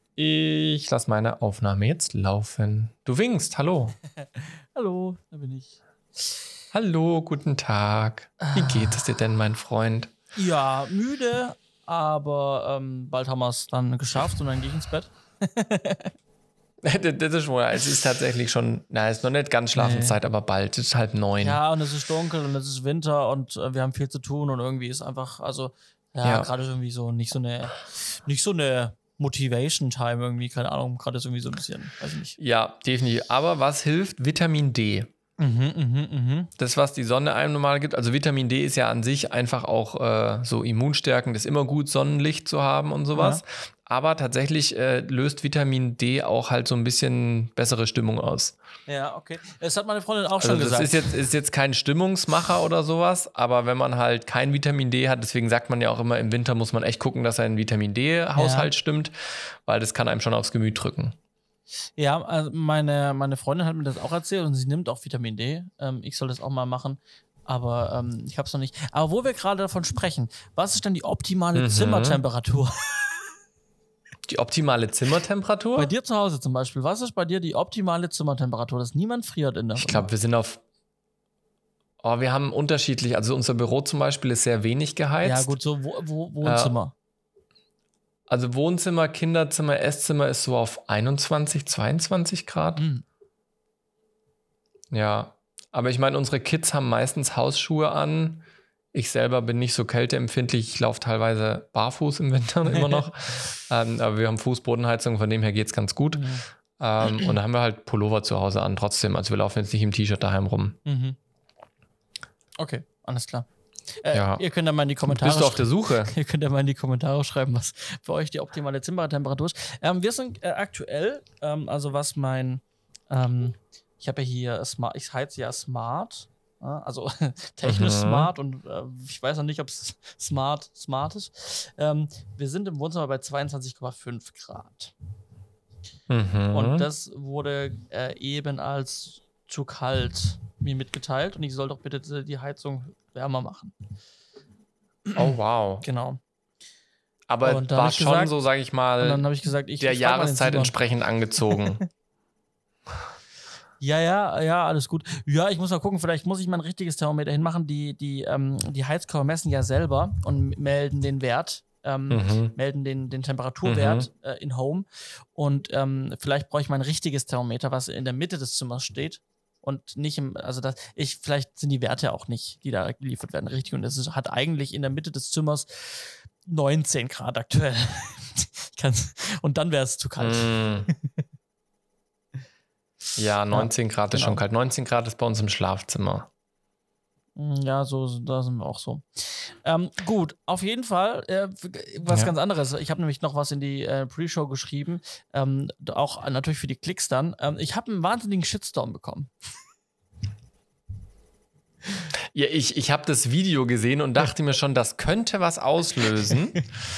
Ich lasse meine Aufnahme jetzt laufen. Du winkst, hallo. Hallo, da bin ich. Hallo, guten Tag. Wie geht es dir denn, mein Freund? Ja, müde, aber bald haben wir es dann geschafft und dann gehe ich ins Bett. Das ist wohl, es ist tatsächlich schon, es ist noch nicht ganz Schlafenszeit, aber bald. Es ist 8:30. Ja, und es ist dunkel und es ist Winter und wir haben viel zu tun und irgendwie ist einfach, also, gerade irgendwie so nicht so eine Motivation-Time irgendwie, keine Ahnung, gerade ist irgendwie so ein bisschen, weiß ich nicht. Ja, definitiv. Aber was hilft? Vitamin D. Das, was die Sonne einem normal gibt. Also Vitamin D ist ja an sich einfach auch so immunstärkend, ist immer gut, Sonnenlicht zu haben und sowas. Ja. Aber tatsächlich löst Vitamin D auch halt so ein bisschen bessere Stimmung aus. Ja, okay. Das hat meine Freundin auch schon gesagt. Das ist jetzt kein Stimmungsmacher oder sowas, aber wenn man halt kein Vitamin D hat, deswegen sagt man ja auch immer, im Winter muss man echt gucken, dass sein Vitamin D-Haushalt stimmt, weil das kann einem schon aufs Gemüt drücken. Ja, also meine Freundin hat mir das auch erzählt und sie nimmt auch Vitamin D. Ich soll das auch mal machen, aber ich habe es noch nicht. Aber wo wir gerade davon sprechen, was ist denn die optimale Zimmertemperatur? Die optimale Zimmertemperatur? Bei dir zu Hause zum Beispiel, was ist bei dir die optimale Zimmertemperatur, dass niemand friert in der Ich glaube, wir sind wir haben unterschiedlich, also unser Büro zum Beispiel ist sehr wenig geheizt. Ja gut, so Wohnzimmer. Also Wohnzimmer, Kinderzimmer, Esszimmer ist so auf 21, 22 Grad. Mhm. Ja, aber ich meine, unsere Kids haben meistens Hausschuhe an. Ich selber bin nicht so kälteempfindlich. Ich laufe teilweise barfuß im Winter immer noch. Aber wir haben Fußbodenheizung, von dem her geht es ganz gut. Mhm. Und da haben wir halt Pullover zu Hause an trotzdem. Also wir laufen jetzt nicht im T-Shirt daheim rum. Mhm. Okay, alles klar. Ihr könnt ja mal in die Kommentare Bist du auf der Suche? Ihr könnt ja mal in die Kommentare schreiben, was für euch die optimale Zimmertemperatur ist. Wir sind aktuell, also was mein, ich habe ja hier Smart, ich heize ja Smart, also technisch smart und ich weiß noch nicht, ob es smart ist. Wir sind im Wohnzimmer bei 22,5 Grad. Und das wurde eben als zu kalt mir mitgeteilt und ich soll doch bitte die Heizung wärmer machen. Oh, wow. Genau. Aber war schon gesagt, so, sage ich mal, und dann habe ich gesagt, der Jahreszeit entsprechend angezogen. Ja, alles gut. Ja, ich muss mal gucken, vielleicht muss ich mal ein richtiges Thermometer hinmachen. Die Heizkörper messen ja selber und melden den Wert. Melden den Temperaturwert in Home. Und vielleicht brauche ich mal ein richtiges Thermometer, was in der Mitte des Zimmers steht. Und nicht vielleicht sind die Werte auch nicht, die da geliefert werden, richtig. Und es hat eigentlich in der Mitte des Zimmers 19 Grad aktuell. Und dann wäre es zu kalt. Ja, 19 Grad ist schon kalt. 19 Grad ist bei uns im Schlafzimmer. Ja, da sind wir auch so. Gut, auf jeden Fall was ganz anderes. Ich habe nämlich noch was in die Pre-Show geschrieben, auch natürlich für die Klicks dann. Ich habe einen wahnsinnigen Shitstorm bekommen. Ja, ich habe das Video gesehen und dachte mir schon, das könnte was auslösen.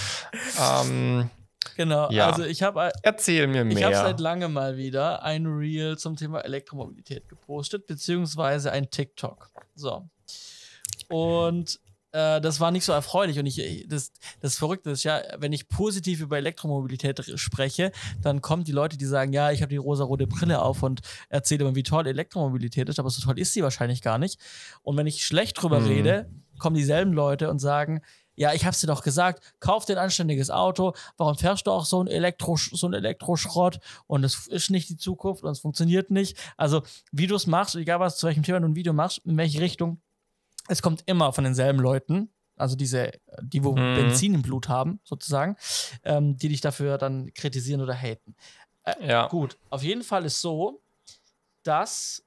Genau, ja. Also erzähl mir mehr. Ich habe seit langem mal wieder ein Reel zum Thema Elektromobilität gepostet, beziehungsweise ein TikTok. So. Und das war nicht so erfreulich. Und das Verrückte ist ja, wenn ich positiv über Elektromobilität spreche, dann kommen die Leute, die sagen, ja, ich habe die rosarote Brille auf und erzähle immer, wie toll Elektromobilität ist, aber so toll ist sie wahrscheinlich gar nicht. Und wenn ich schlecht drüber rede, kommen dieselben Leute und sagen, ja, ich hab's dir doch gesagt, kauf dir ein anständiges Auto, warum fährst du auch so ein Elektroschrott und es ist nicht die Zukunft und es funktioniert nicht. Also, wie du es machst, egal was, zu welchem Thema du ein Video machst, in welche Richtung, es kommt immer von denselben Leuten, also die Benzin im Blut haben, sozusagen, die dich dafür dann kritisieren oder haten. Gut, auf jeden Fall ist so, dass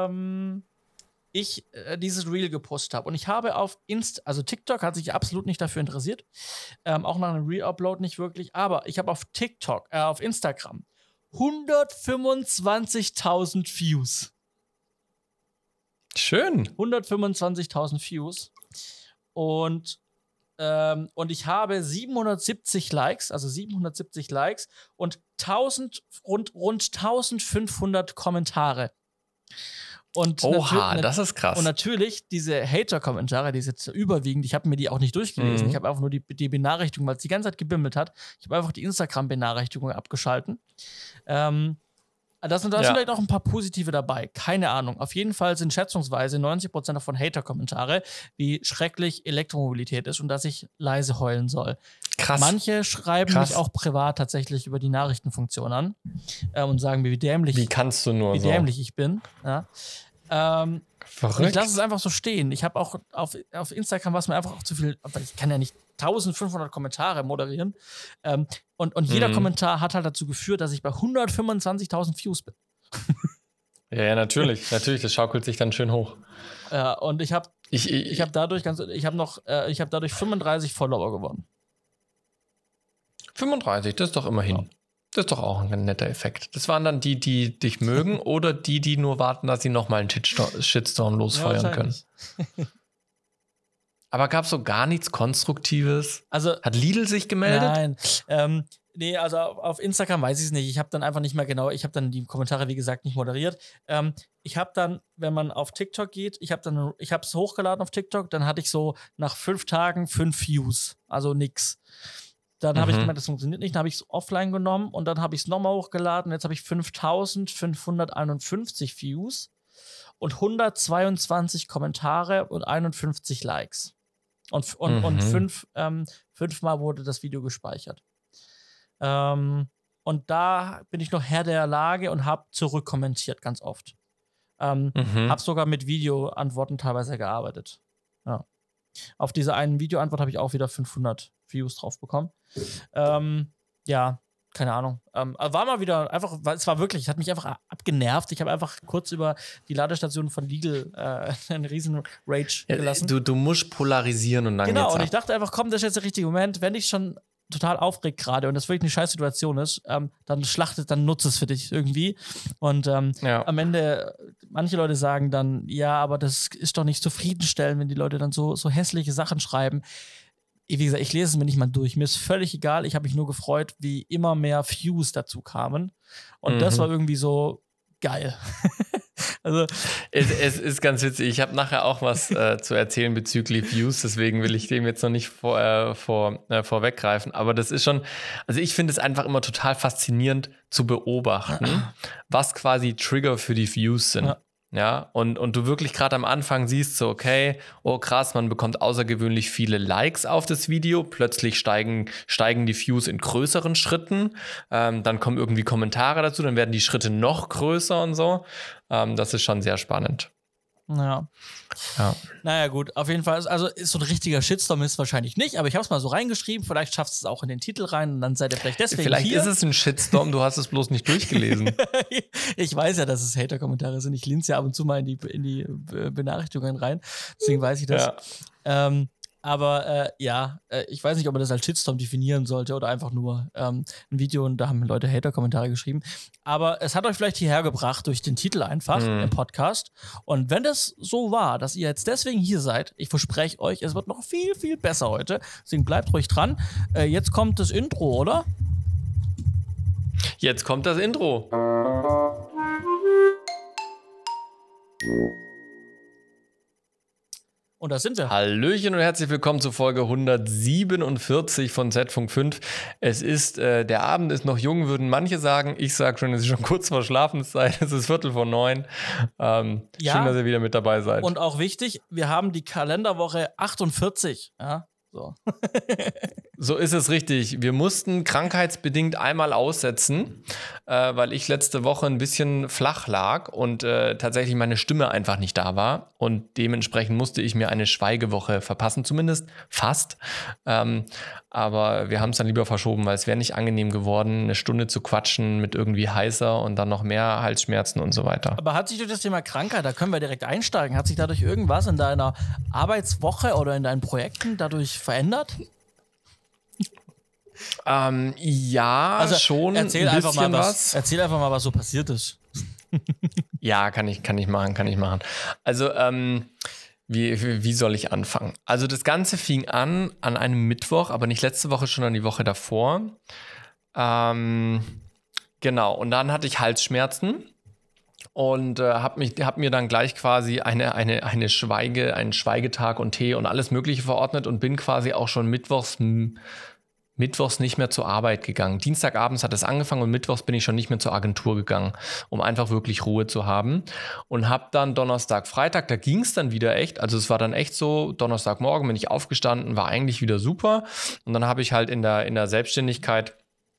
ich dieses Reel gepostet habe. Und ich habe auf also TikTok hat sich absolut nicht dafür interessiert. Auch nach einem Re-Upload nicht wirklich. Aber ich habe auf auf Instagram 125.000 Views. Schön. 125.000 Views. Und ich habe 770 Likes, also 770 Likes und rund 1500 Kommentare. Und Oha, das ist krass. Und natürlich diese Hater-Kommentare, die ist jetzt überwiegend, ich habe mir die auch nicht durchgelesen. Ich habe einfach nur die Benachrichtigung, weil es die ganze Zeit gebimmelt hat. Ich habe einfach die Instagram-Benachrichtigungen abgeschalten. Da sind vielleicht auch ein paar positive dabei. Keine Ahnung. Auf jeden Fall sind schätzungsweise 90% davon Hater-Kommentare, wie schrecklich Elektromobilität ist und dass ich leise heulen soll. Krass. Manche schreiben mich auch privat tatsächlich über die Nachrichtenfunktion an und sagen mir, wie dämlich ich bin. Ja. Verrückt. Ich lasse es einfach so stehen. Ich habe auch auf Instagram, was mir einfach auch zu viel, weil ich kann ja nicht 1500 Kommentare moderieren. Und jeder Kommentar hat halt dazu geführt, dass ich bei 125.000 Views bin. Ja, natürlich. Natürlich, das schaukelt sich dann schön hoch. Und ich habe dadurch 35 Follower gewonnen. 35, das ist doch immerhin. Ja. Das ist doch auch ein netter Effekt. Das waren dann die dich mögen oder die nur warten, dass sie nochmal einen Shitstorm losfeuern können. Aber gab es so gar nichts Konstruktives? Also, hat Lidl sich gemeldet? Nein. Nee, also auf Instagram weiß ich es nicht. Ich habe dann einfach nicht mehr genau, ich habe dann die Kommentare, wie gesagt, nicht moderiert. Ich habe dann, wenn man auf TikTok geht, ich habe es hochgeladen auf TikTok, dann hatte ich so nach 5 Tagen 5 Views. Also nix. Dann habe ich gemeint, das funktioniert nicht. Dann habe ich es offline genommen und dann habe ich es nochmal hochgeladen. Jetzt habe ich 5.551 Views und 122 Kommentare und 51 Likes. Und fünfmal wurde das Video gespeichert. Und da bin ich noch Herr der Lage und habe zurückkommentiert ganz oft. Habe sogar mit Videoantworten teilweise gearbeitet. Ja. Auf diese einen Videoantwort habe ich auch wieder 500 Views drauf bekommen. Ja, keine Ahnung. War mal wieder einfach, es hat mich einfach abgenervt. Ich habe einfach kurz über die Ladestation von Lidl einen riesen Rage gelassen. Du musst polarisieren und dann Genau, und ich dachte einfach, komm, das ist jetzt der richtige Moment. Wenn ich schon total aufregt gerade und das wirklich eine scheiß Situation ist, dann nutze es für dich irgendwie. Und am Ende, manche Leute sagen dann, ja, aber das ist doch nicht zufriedenstellend, wenn die Leute dann so hässliche Sachen schreiben. Wie gesagt, ich lese es mir nicht mal durch. Mir ist völlig egal. Ich habe mich nur gefreut, wie immer mehr Views dazu kamen. Und das war irgendwie so geil. Also es ist ganz witzig. Ich habe nachher auch was zu erzählen bezüglich Views, deswegen will ich dem jetzt noch nicht vorweggreifen. Aber das ist schon, also ich finde es einfach immer total faszinierend zu beobachten, was quasi Trigger für die Views sind. Ja, und du wirklich gerade am Anfang siehst so, okay, oh krass, man bekommt außergewöhnlich viele Likes auf das Video, plötzlich steigen die Views in größeren Schritten, dann kommen irgendwie Kommentare dazu, dann werden die Schritte noch größer und so. Das ist schon sehr spannend. Ja. Naja, gut, auf jeden Fall. Also, ist so ein richtiger Shitstorm ist wahrscheinlich nicht, aber ich habe es mal so reingeschrieben. Vielleicht schaffst du es auch in den Titel rein und dann seid ihr vielleicht deswegen Vielleicht hier. Ist es ein Shitstorm, du hast es bloß nicht durchgelesen. Ich weiß ja, dass es Hater-Kommentare sind. Ich linse ja ab und zu mal in die Benachrichtigungen rein. Deswegen weiß ich das. Ja. Aber ich weiß nicht, ob man das als Shitstorm definieren sollte oder einfach nur ein Video und da haben Leute Hater-Kommentare geschrieben. Aber es hat euch vielleicht hierher gebracht durch den Titel einfach im Podcast. Und wenn das so war, dass ihr jetzt deswegen hier seid, ich verspreche euch, es wird noch viel, viel besser heute. Deswegen bleibt ruhig dran. Jetzt kommt das Intro, oder? Jetzt kommt das Intro. Und da sind wir. Hallöchen und herzlich willkommen zu Folge 147 von Z-Funk 5. Es ist, der Abend ist noch jung, würden manche sagen. Ich sage schon, es ist schon kurz vor Schlafenszeit. Es ist 8:45. Schön, dass ihr wieder mit dabei seid. Und auch wichtig, wir haben die Kalenderwoche 48. Ja, so. So ist es richtig. Wir mussten krankheitsbedingt einmal aussetzen, weil ich letzte Woche ein bisschen flach lag und tatsächlich meine Stimme einfach nicht da war. Und dementsprechend musste ich mir eine Schweigewoche verpassen, zumindest fast. Aber wir haben es dann lieber verschoben, weil es wäre nicht angenehm geworden, eine Stunde zu quatschen mit irgendwie heißer und dann noch mehr Halsschmerzen und so weiter. Aber hat sich durch das Thema Krankheit, da können wir direkt einsteigen, hat sich dadurch irgendwas in deiner Arbeitswoche oder in deinen Projekten dadurch verändert? Ja, also, schon. Erzähl einfach mal, was so passiert ist. Ja, kann ich machen. Also, wie soll ich anfangen? Also, das Ganze fing an einem Mittwoch, aber nicht letzte Woche, schon an die Woche davor. Genau, und dann hatte ich Halsschmerzen. und hab mir dann gleich quasi einen Schweigetag und Tee und alles Mögliche verordnet und bin quasi auch schon mittwochs nicht mehr zur Arbeit gegangen. Dienstagabends hat es angefangen und mittwochs bin ich schon nicht mehr zur Agentur gegangen, um einfach wirklich Ruhe zu haben. Und habe dann Donnerstag, Freitag, da ging es dann wieder echt. Also es war dann echt so, Donnerstagmorgen bin ich aufgestanden, war eigentlich wieder super. Und dann habe ich halt in der Selbstständigkeit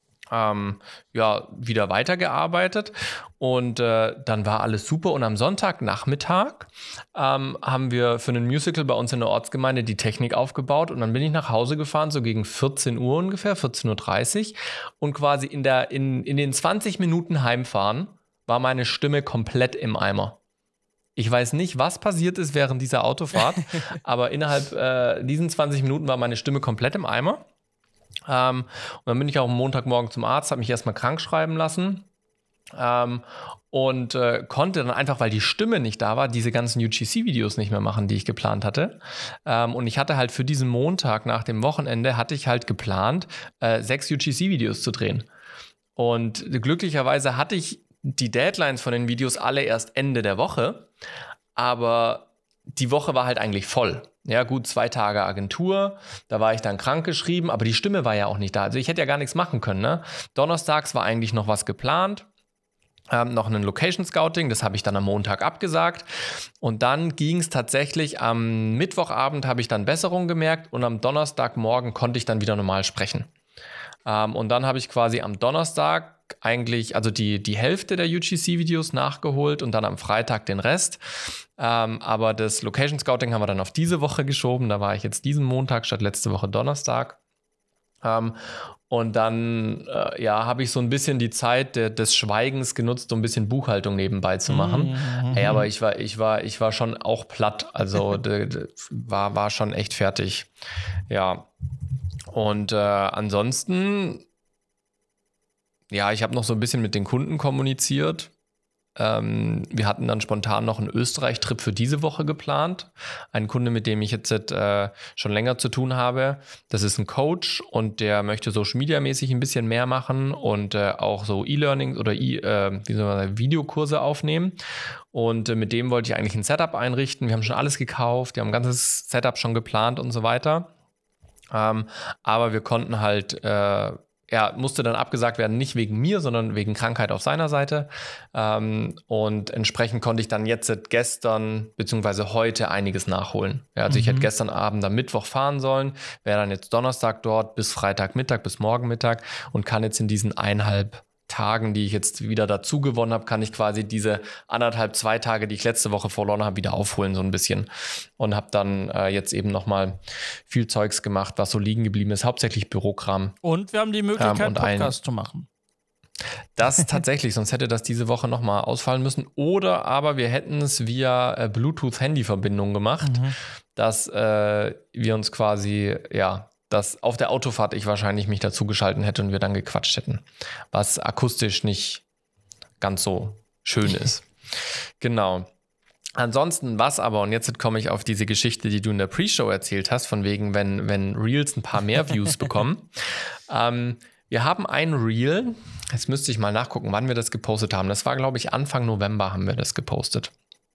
wieder weitergearbeitet und dann war alles super und am Sonntagnachmittag haben wir für ein Musical bei uns in der Ortsgemeinde die Technik aufgebaut und dann bin ich nach Hause gefahren, so gegen 14 Uhr ungefähr, 14.30 Uhr und quasi in den 20 Minuten Heimfahren war meine Stimme komplett im Eimer. Ich weiß nicht, was passiert ist während dieser Autofahrt, aber innerhalb diesen 20 Minuten war meine Stimme komplett im Eimer. Und dann bin ich auch am Montagmorgen zum Arzt, habe mich erstmal krank schreiben lassen und konnte dann einfach, weil die Stimme nicht da war, diese ganzen UGC-Videos nicht mehr machen, die ich geplant hatte. Und ich hatte halt für diesen Montag nach dem Wochenende, hatte ich halt geplant, 6 UGC-Videos zu drehen. Und glücklicherweise hatte ich die Deadlines von den Videos alle erst Ende der Woche, aber die Woche war halt eigentlich voll. Ja gut, 2 Tage Agentur, da war ich dann krankgeschrieben, aber die Stimme war ja auch nicht da. Also ich hätte ja gar nichts machen können. Ne? Donnerstags war eigentlich noch was geplant, noch ein Location Scouting, das habe ich dann am Montag abgesagt. Und dann ging es tatsächlich, am Mittwochabend habe ich dann Besserung gemerkt und am Donnerstagmorgen konnte ich dann wieder normal sprechen. Und dann habe ich quasi am Donnerstag eigentlich, also die Hälfte der UGC-Videos nachgeholt und dann am Freitag den Rest. Aber das Location Scouting haben wir dann auf diese Woche geschoben. Da war ich jetzt diesen Montag statt letzte Woche Donnerstag. Und dann habe ich so ein bisschen die Zeit des Schweigens genutzt, um ein bisschen Buchhaltung nebenbei zu machen. Aber ich war schon auch platt. Also war schon echt fertig. Ja. Und ansonsten, ja, ich habe noch so ein bisschen mit den Kunden kommuniziert. Wir hatten dann spontan noch einen Österreich-Trip für diese Woche geplant. Ein Kunde, mit dem ich jetzt schon länger zu tun habe, das ist ein Coach und der möchte Social-Media-mäßig ein bisschen mehr machen und auch so E-Learning oder Videokurse aufnehmen. Und mit dem wollte ich eigentlich ein Setup einrichten. Wir haben schon alles gekauft, wir haben ein ganzes Setup schon geplant und so weiter. Aber wir konnten halt, musste dann abgesagt werden, nicht wegen mir, sondern wegen Krankheit auf seiner Seite. Und entsprechend konnte ich dann jetzt gestern bzw. heute einiges nachholen. Ja, also ich hätte gestern Abend am Mittwoch fahren sollen, wäre dann jetzt Donnerstag dort bis Freitagmittag, bis morgen Mittag und kann jetzt in diesen 1,5 Tagen, die ich jetzt wieder dazu gewonnen habe, kann ich quasi diese 1,5, 2 Tage, die ich letzte Woche verloren habe, wieder aufholen so ein bisschen. Und habe dann jetzt eben nochmal viel Zeugs gemacht, was so liegen geblieben ist, hauptsächlich Bürokram. Und wir haben die Möglichkeit, Podcast zu machen. Das tatsächlich, sonst hätte das diese Woche nochmal ausfallen müssen. Oder aber wir hätten es via Bluetooth-Handy-Verbindung gemacht, dass wir uns quasi, dass auf der Autofahrt ich wahrscheinlich mich dazugeschalten hätte und wir dann gequatscht hätten, was akustisch nicht ganz so schön ist. Genau. Ansonsten was aber, und jetzt komme ich auf diese Geschichte, die du in der Pre-Show erzählt hast, von wegen, wenn Reels ein paar mehr Views bekommen. Wir haben ein Reel, jetzt müsste ich mal nachgucken, wann wir das gepostet haben. Das war, glaube ich, Anfang November haben wir das gepostet.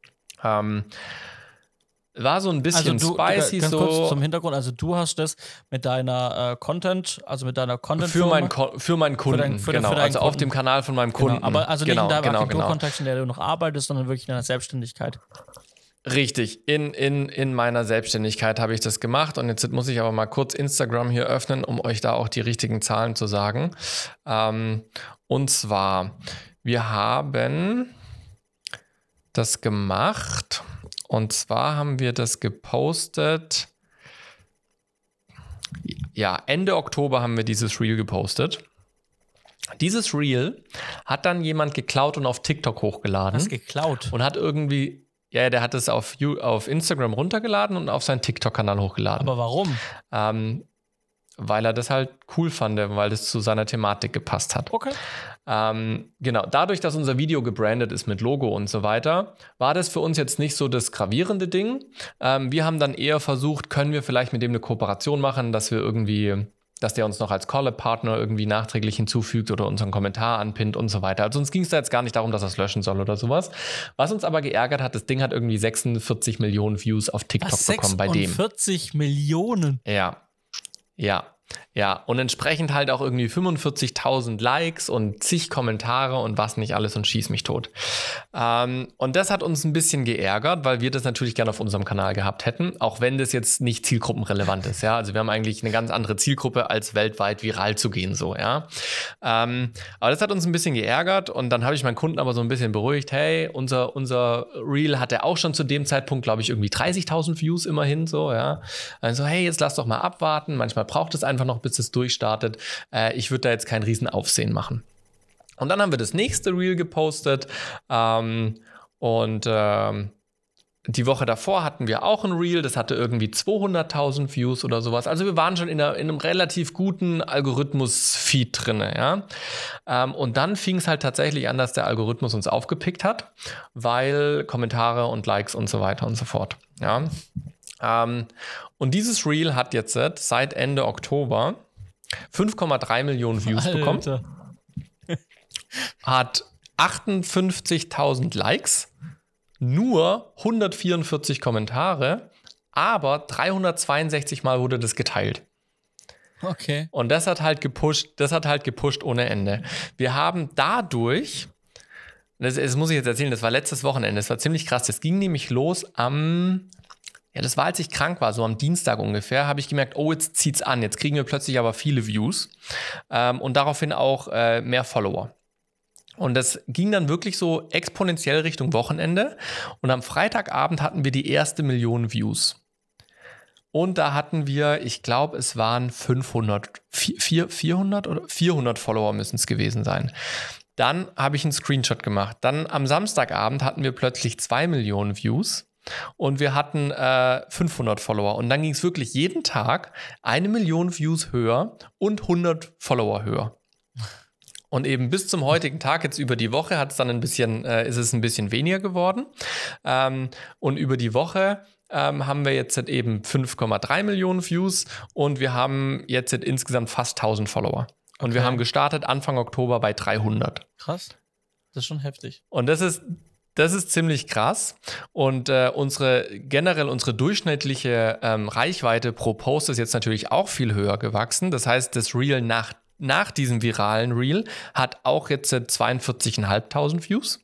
War so ein bisschen spicy ganz so. Kurz zum Hintergrund, also du hast das mit deiner Content für meinen Kunden, also auf dem Kanal von meinem Kunden. Genau, aber also nicht in deinem Agenturkontext, in der du noch arbeitest, sondern wirklich in deiner Selbstständigkeit. Richtig, in meiner Selbstständigkeit habe ich das gemacht und jetzt muss ich aber mal kurz Instagram hier öffnen, um euch da auch die richtigen Zahlen zu sagen. Und zwar, wir haben das gemacht. Und zwar haben wir das gepostet, Ende Oktober haben wir dieses Reel gepostet. Dieses Reel hat dann jemand geklaut und auf TikTok hochgeladen. Was geklaut? Und hat irgendwie, der hat es auf Instagram runtergeladen und auf seinen TikTok-Kanal hochgeladen. Aber warum? Weil er das halt cool fand, weil das zu seiner Thematik gepasst hat. Okay. Genau, dadurch, dass unser Video gebrandet ist mit Logo und so weiter, war das für uns jetzt nicht so das gravierende Ding. Wir haben dann eher versucht, können wir vielleicht mit dem eine Kooperation machen, dass wir irgendwie dass der uns noch als Collab-Partner irgendwie nachträglich hinzufügt oder unseren Kommentar anpinnt und so weiter. Also uns ging es da jetzt gar nicht darum, dass er es löschen soll oder sowas. Was uns aber geärgert hat, das Ding hat irgendwie 46 Millionen Views auf TikTok bekommen bei dem. 46 Millionen? Ja, und entsprechend halt auch irgendwie 45.000 Likes und zig Kommentare und was nicht alles und schieß mich tot. Und das hat uns ein bisschen geärgert, weil wir das natürlich gerne auf unserem Kanal gehabt hätten, auch wenn das jetzt nicht zielgruppenrelevant ist, ja. Also wir haben eigentlich eine ganz andere Zielgruppe, als weltweit viral zu gehen, so, ja. Aber das hat uns ein bisschen geärgert und dann habe ich meinen Kunden aber so ein bisschen beruhigt, hey, unser Reel hatte auch schon zu dem Zeitpunkt, glaube ich, irgendwie 30.000 Views immerhin, so, ja. Also, hey, jetzt lass doch mal abwarten, manchmal braucht es einfach noch, bis es durchstartet. Ich würde da jetzt kein Riesenaufsehen machen. Und dann haben wir das nächste Reel gepostet die Woche davor hatten wir auch ein Reel, das hatte irgendwie 200.000 Views oder sowas. Also wir waren schon in einem relativ guten Algorithmus-Feed drin, ja. Und dann fing es halt tatsächlich an, dass der Algorithmus uns aufgepickt hat, weil Kommentare und Likes und so weiter und so fort, ja. Und dieses Reel hat jetzt seit Ende Oktober 5,3 Millionen Views bekommen. Hat 58.000 Likes, nur 144 Kommentare, aber 362 Mal wurde das geteilt. Okay. Und das hat halt gepusht ohne Ende. Wir haben dadurch, das muss ich jetzt erzählen, das war letztes Wochenende, das war ziemlich krass. Das ging nämlich los das war, als ich krank war, so am Dienstag ungefähr, habe ich gemerkt, oh, jetzt zieht's an, jetzt kriegen wir plötzlich aber viele Views und daraufhin auch mehr Follower. Und das ging dann wirklich so exponentiell Richtung Wochenende und am Freitagabend hatten wir die erste Million Views. Und da hatten wir, ich glaube, es waren 400 oder 400 Follower müssen es gewesen sein. Dann habe ich einen Screenshot gemacht. Dann am Samstagabend hatten wir plötzlich 2 Millionen Views. Und wir hatten 500 Follower. Und dann ging es wirklich jeden Tag 1 Million Views höher und 100 Follower höher. Und eben bis zum heutigen Tag, jetzt über die Woche, ist es ein bisschen weniger geworden. Und über die Woche haben wir jetzt eben 5,3 Millionen Views und wir haben jetzt insgesamt fast 1000 Follower. Und wir haben gestartet Anfang Oktober bei 300. Krass. Das ist schon heftig. Und das ist ziemlich krass und unsere durchschnittliche Reichweite pro Post ist jetzt natürlich auch viel höher gewachsen. Das heißt, das Reel nach diesem viralen Reel hat auch jetzt 42.500 Views.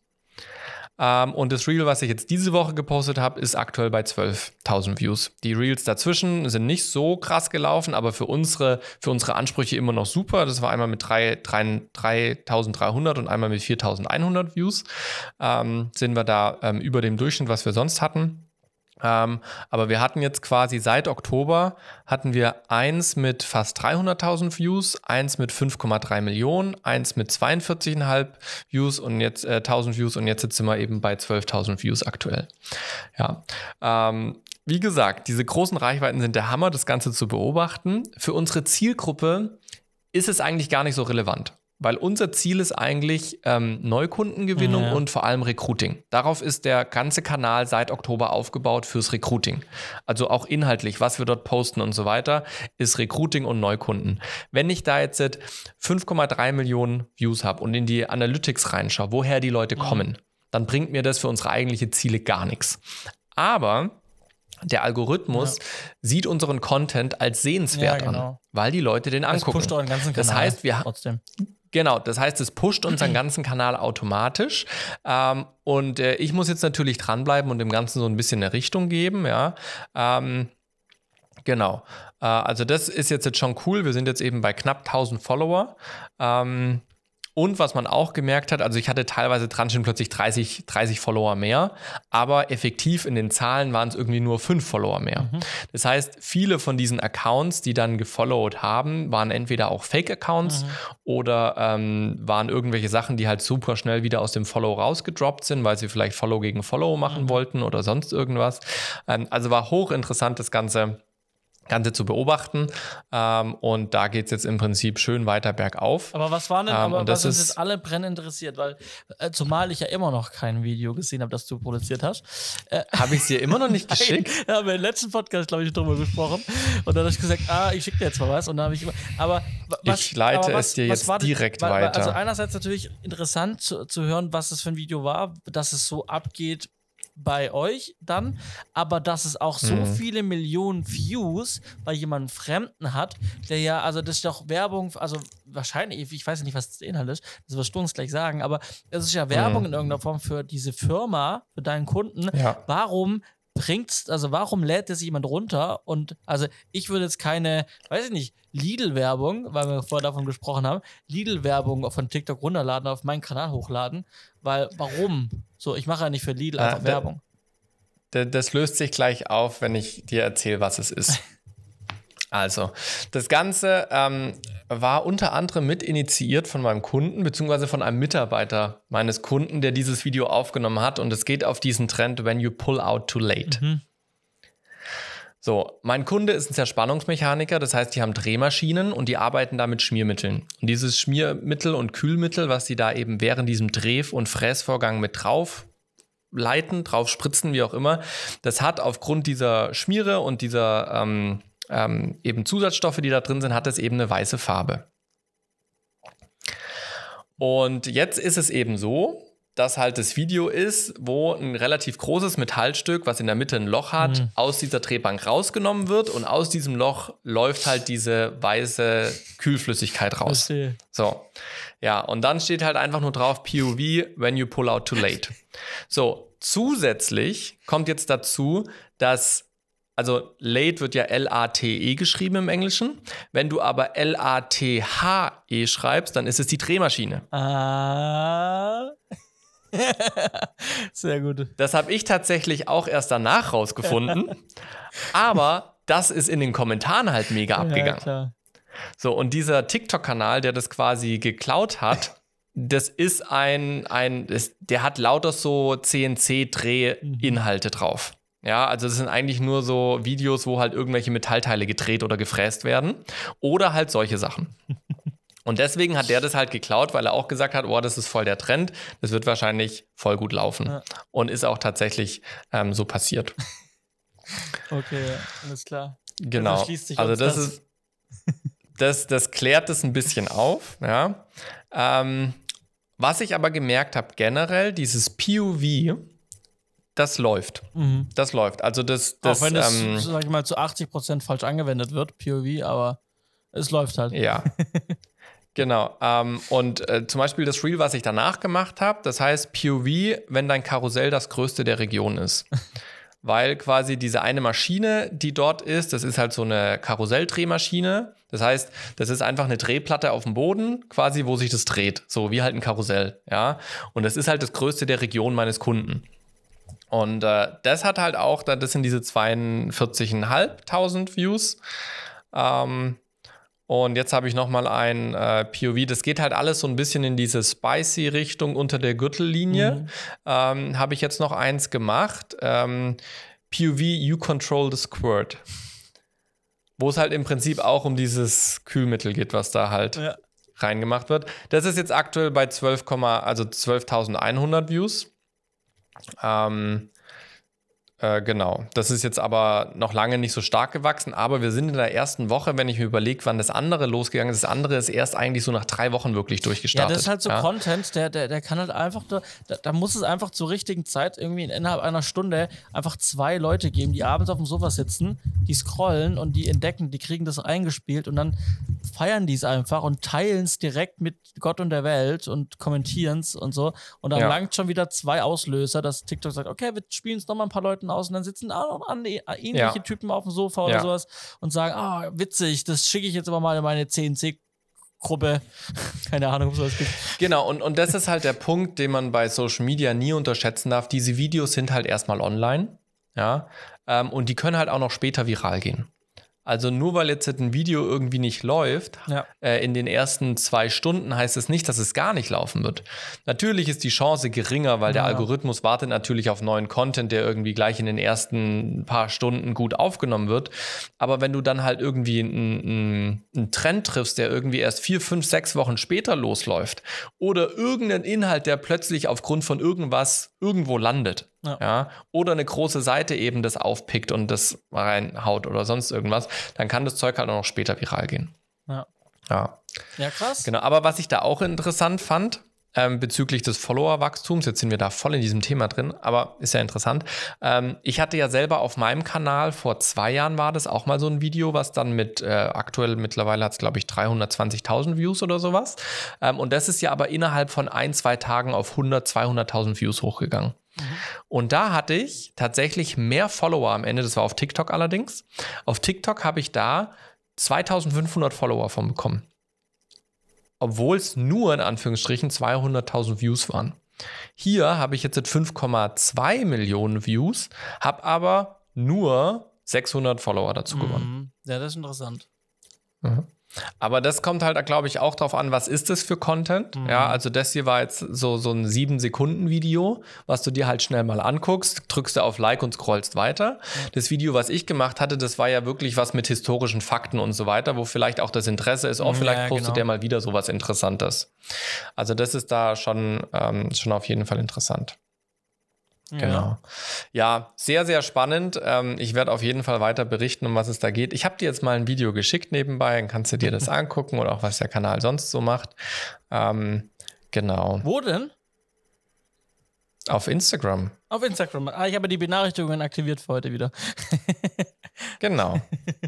Und das Reel, was ich jetzt diese Woche gepostet habe, ist aktuell bei 12.000 Views. Die Reels dazwischen sind nicht so krass gelaufen, aber für unsere Ansprüche immer noch super. Das war einmal mit 3.300 und einmal mit 4.100 Views. Sind wir da über dem Durchschnitt, was wir sonst hatten. Aber wir hatten jetzt quasi seit Oktober hatten wir eins mit fast 300.000 Views, eins mit 5,3 Millionen, eins mit 42,5 Views und jetzt 1000 Views und jetzt sind wir eben bei 12.000 Views aktuell. Ja, wie gesagt, diese großen Reichweiten sind der Hammer, das Ganze zu beobachten. Für unsere Zielgruppe ist es eigentlich gar nicht so relevant. Weil unser Ziel ist eigentlich Neukundengewinnung und vor allem Recruiting. Darauf ist der ganze Kanal seit Oktober aufgebaut fürs Recruiting. Also auch inhaltlich, was wir dort posten und so weiter, ist Recruiting und Neukunden. Wenn ich da jetzt 5,3 Millionen Views habe und in die Analytics reinschaue, woher die Leute kommen, dann bringt mir das für unsere eigentlichen Ziele gar nichts. Aber der Algorithmus sieht unseren Content als sehenswert an, weil die Leute den angucken. Das pusht euren ganzen Kanal. Das heißt, trotzdem. Genau, das heißt, es pusht unseren ganzen Kanal automatisch und ich muss jetzt natürlich dranbleiben und dem Ganzen so ein bisschen eine Richtung geben, ja. Genau, also das ist jetzt schon cool, wir sind jetzt eben bei knapp 1000 Follower und was man auch gemerkt hat, also ich hatte teilweise dran schon plötzlich 30 Follower mehr, aber effektiv in den Zahlen waren es irgendwie nur 5 Follower mehr. Das heißt, viele von diesen Accounts, die dann gefollowt haben, waren entweder auch Fake-Accounts oder waren irgendwelche Sachen, die halt super schnell wieder aus dem Follow rausgedroppt sind, weil sie vielleicht Follow gegen Follow machen wollten oder sonst irgendwas. Also war hochinteressant das Ganze Ganze zu beobachten. Und da geht es jetzt im Prinzip schön weiter bergauf. Aber was war denn, was uns jetzt alle brennend interessiert, weil zumal ich ja immer noch kein Video gesehen habe, das du produziert hast. Habe ich es dir immer noch nicht geschickt? Da haben wir im letzten Podcast, glaube ich, drüber gesprochen. Und dann habe ich gesagt, ich schicke dir jetzt mal was. Und dann habe ich immer, ich leite es dir jetzt direkt weiter. Also einerseits natürlich interessant zu hören, was das für ein Video war, dass es so abgeht bei euch dann, aber dass es auch so viele Millionen Views bei jemandem Fremden hat, der ja, also das ist doch Werbung, also wahrscheinlich, ich weiß nicht, was der Inhalt ist, das wirst du uns gleich sagen, aber es ist ja Werbung in irgendeiner Form für diese Firma, für deinen Kunden. Ja. Warum lädt das jemand runter? Und also ich würde jetzt keine, weiß ich nicht, Lidl-Werbung, weil wir vorher davon gesprochen haben, Lidl-Werbung von TikTok runterladen, auf meinen Kanal hochladen, weil warum? So, ich mache ja nicht für Lidl einfach Werbung. Das löst sich gleich auf, wenn ich dir erzähle, was es ist. Also, das Ganze war unter anderem mit initiiert von meinem Kunden, beziehungsweise von einem Mitarbeiter meines Kunden, der dieses Video aufgenommen hat. Und es geht auf diesen Trend, when you pull out too late. So, mein Kunde ist ein Zerspannungsmechaniker, das heißt, die haben Drehmaschinen und die arbeiten da mit Schmiermitteln. Und dieses Schmiermittel und Kühlmittel, was sie da eben während diesem Dreh- und Fräsvorgang mit drauf leiten, drauf spritzen, wie auch immer, das hat aufgrund dieser Schmiere und dieser eben Zusatzstoffe, die da drin sind, hat es eben eine weiße Farbe. Und jetzt ist es eben so, dass halt das Video ist, wo ein relativ großes Metallstück, was in der Mitte ein Loch hat, aus dieser Drehbank rausgenommen wird und aus diesem Loch läuft halt diese weiße Kühlflüssigkeit raus. Verstehe. So, ja, und dann steht halt einfach nur drauf POV, when you pull out too late. So, zusätzlich kommt jetzt dazu, dass, also late wird ja L-A-T-E geschrieben im Englischen. Wenn du aber L-A-T-H-E schreibst, dann ist es die Drehmaschine. Sehr gut. Das habe ich tatsächlich auch erst danach rausgefunden. Aber das ist in den Kommentaren halt mega abgegangen. Ja, klar. So, und dieser TikTok-Kanal, der das quasi geklaut hat, das ist der hat lauter so CNC-Dreh-Inhalte drauf. Ja, also das sind eigentlich nur so Videos, wo halt irgendwelche Metallteile gedreht oder gefräst werden. Oder halt solche Sachen. Und deswegen hat der das halt geklaut, weil er auch gesagt hat, das ist voll der Trend, das wird wahrscheinlich voll gut laufen. Ja. Und ist auch tatsächlich so passiert. Okay, alles klar. Genau, also das klärt es ein bisschen auf. Ja. Was ich aber gemerkt habe, generell, dieses POV, das läuft. Das läuft. Also auch wenn es, sag ich mal, zu 80% falsch angewendet wird, POV, aber es läuft halt. Ja. Genau. Und zum Beispiel das Reel, was ich danach gemacht habe, das heißt POV, wenn dein Karussell das größte der Region ist. Weil quasi diese eine Maschine, die dort ist, das ist halt so eine Karusselldrehmaschine. Das heißt, das ist einfach eine Drehplatte auf dem Boden, quasi, wo sich das dreht. So wie halt ein Karussell. Ja. Und das ist halt das größte der Region meines Kunden. Und das hat halt auch, das sind diese 42.500 Views. Und jetzt habe ich nochmal ein POV, das geht halt alles so ein bisschen in diese Spicy-Richtung unter der Gürtellinie. Habe ich jetzt noch eins gemacht. POV, you control the squirt. Wo es halt im Prinzip auch um dieses Kühlmittel geht, was da halt reingemacht wird. Das ist jetzt aktuell bei 12.100 Views. Genau, das ist jetzt aber noch lange nicht so stark gewachsen, aber wir sind in der ersten Woche, wenn ich mir überlege, wann das andere losgegangen ist. Das andere ist erst eigentlich so nach 3 Wochen wirklich durchgestartet. Ja, das ist halt so Content, der kann halt einfach, da muss es einfach zur richtigen Zeit irgendwie innerhalb einer Stunde einfach 2 Leute geben, die abends auf dem Sofa sitzen, die scrollen und die entdecken, die kriegen das eingespielt und dann feiern die es einfach und teilen es direkt mit Gott und der Welt und kommentieren es und so. Und dann langt schon wieder 2 Auslöser, dass TikTok sagt, okay, wir spielen es nochmal ein paar Leuten aus und dann sitzen auch noch ähnliche Typen auf dem Sofa oder sowas und sagen, witzig, das schicke ich jetzt aber mal in meine CNC-Gruppe. Keine Ahnung, ob es sowas gibt. Genau, und das ist halt der Punkt, den man bei Social Media nie unterschätzen darf. Diese Videos sind halt erstmal online, und die können halt auch noch später viral gehen. Also nur weil jetzt ein Video irgendwie nicht läuft, in den ersten 2 Stunden heißt es nicht, dass es gar nicht laufen wird. Natürlich ist die Chance geringer, weil der Algorithmus wartet natürlich auf neuen Content, der irgendwie gleich in den ersten paar Stunden gut aufgenommen wird. Aber wenn du dann halt irgendwie einen Trend triffst, der irgendwie erst 4, 5, 6 Wochen später losläuft oder irgendeinen Inhalt, der plötzlich aufgrund von irgendwas irgendwo landet, oder eine große Seite eben das aufpickt und das reinhaut oder sonst irgendwas, dann kann das Zeug halt auch noch später viral gehen. Ja, krass. Genau, aber was ich da auch interessant fand, bezüglich des Follower-Wachstums, jetzt sind wir da voll in diesem Thema drin, aber ist ja interessant. Ich hatte ja selber auf meinem Kanal, vor 2 Jahren war das auch mal so ein Video, was dann mit, aktuell mittlerweile hat es, glaube ich, 320.000 Views oder sowas. Und das ist ja aber innerhalb von 1, 2 Tagen auf 200.000 Views hochgegangen. Und da hatte ich tatsächlich mehr Follower am Ende, das war auf TikTok allerdings. Auf TikTok habe ich da 2.500 Follower von bekommen. Obwohl es nur in Anführungsstrichen 200.000 Views waren. Hier habe ich jetzt 5,2 Millionen Views, habe aber nur 600 Follower dazu gewonnen. Ja, das ist interessant. Aber das kommt halt, glaube ich, auch drauf an, was ist das für Content? Ja, also das hier war jetzt so ein 7-Sekunden-Video, was du dir halt schnell mal anguckst, drückst du auf Like und scrollst weiter. Das Video, was ich gemacht hatte, das war ja wirklich was mit historischen Fakten und so weiter, wo vielleicht auch das Interesse ist, vielleicht postet der mal wieder sowas Interessantes. Also das ist da schon auf jeden Fall interessant. Genau. Ja, sehr, sehr spannend. Ich werde auf jeden Fall weiter berichten, um was es da geht. Ich habe dir jetzt mal ein Video geschickt nebenbei, dann kannst du dir das angucken oder auch was der Kanal sonst so macht. Genau. Wo denn? Auf Instagram. Auf Instagram. Ich habe die Benachrichtigungen aktiviert für heute wieder. Genau.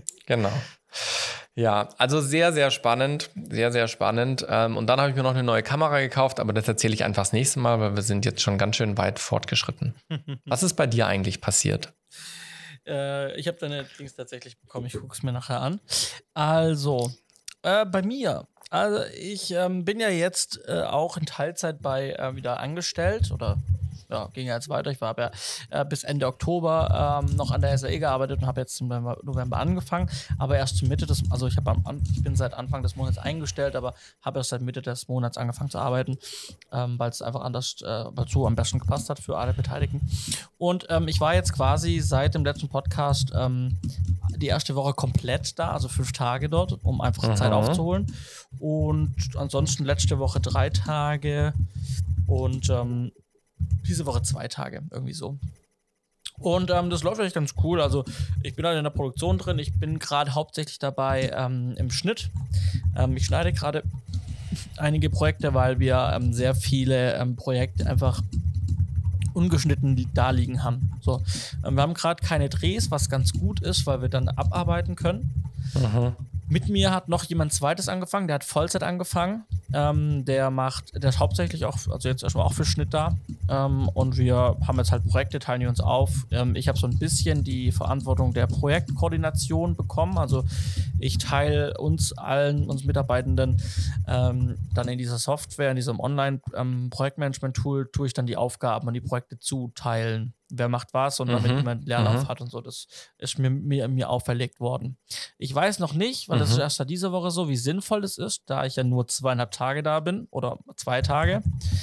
Ja, also sehr, sehr spannend. Sehr, sehr spannend. Und dann habe ich mir noch eine neue Kamera gekauft, aber das erzähle ich einfach das nächste Mal, weil wir sind jetzt schon ganz schön weit fortgeschritten. Was ist bei dir eigentlich passiert? Ich habe deine Dings tatsächlich bekommen. Ich gucke es mir nachher an. Also, bei mir. Also, ich bin ja jetzt auch in Teilzeit wieder angestellt oder ging ja jetzt weiter. Ich habe ja bis Ende Oktober noch an der SAE gearbeitet und habe jetzt im November angefangen, aber erst zur Mitte ich bin seit Anfang des Monats eingestellt, aber habe erst seit Mitte des Monats angefangen zu arbeiten, weil es einfach dazu am besten gepasst hat für alle Beteiligten. Und ich war jetzt quasi seit dem letzten Podcast die erste Woche komplett da, also 5 Tage dort, um einfach Zeit aufzuholen. Und ansonsten letzte Woche 3 Tage und diese Woche 2 Tage, irgendwie so. Und das läuft eigentlich ganz cool. Also ich bin halt in der Produktion drin. Ich bin gerade hauptsächlich dabei im Schnitt. Ich schneide gerade einige Projekte, weil wir sehr viele Projekte einfach ungeschnitten da liegen haben. So, wir haben gerade keine Drehs, was ganz gut ist, weil wir dann abarbeiten können. Mit mir hat noch jemand Zweites angefangen, der hat Vollzeit angefangen. Der ist hauptsächlich auch, also jetzt erstmal auch für Schnitt da. Und wir haben jetzt halt Projekte, teilen die uns auf. Ich habe so ein bisschen die Verantwortung der Projektkoordination bekommen. Also ich teile uns Mitarbeitenden dann in dieser Software, in diesem Online-Projektmanagement-Tool, tue ich dann die Aufgaben und die Projekte zuteilen. Wer macht was und damit jemand Leerlauf hat und so. Das ist mir auferlegt worden. Ich weiß noch nicht, weil das ist erst seit dieser Woche so, wie sinnvoll das ist, da ich ja nur 2,5 Tage da bin oder 2 Tage.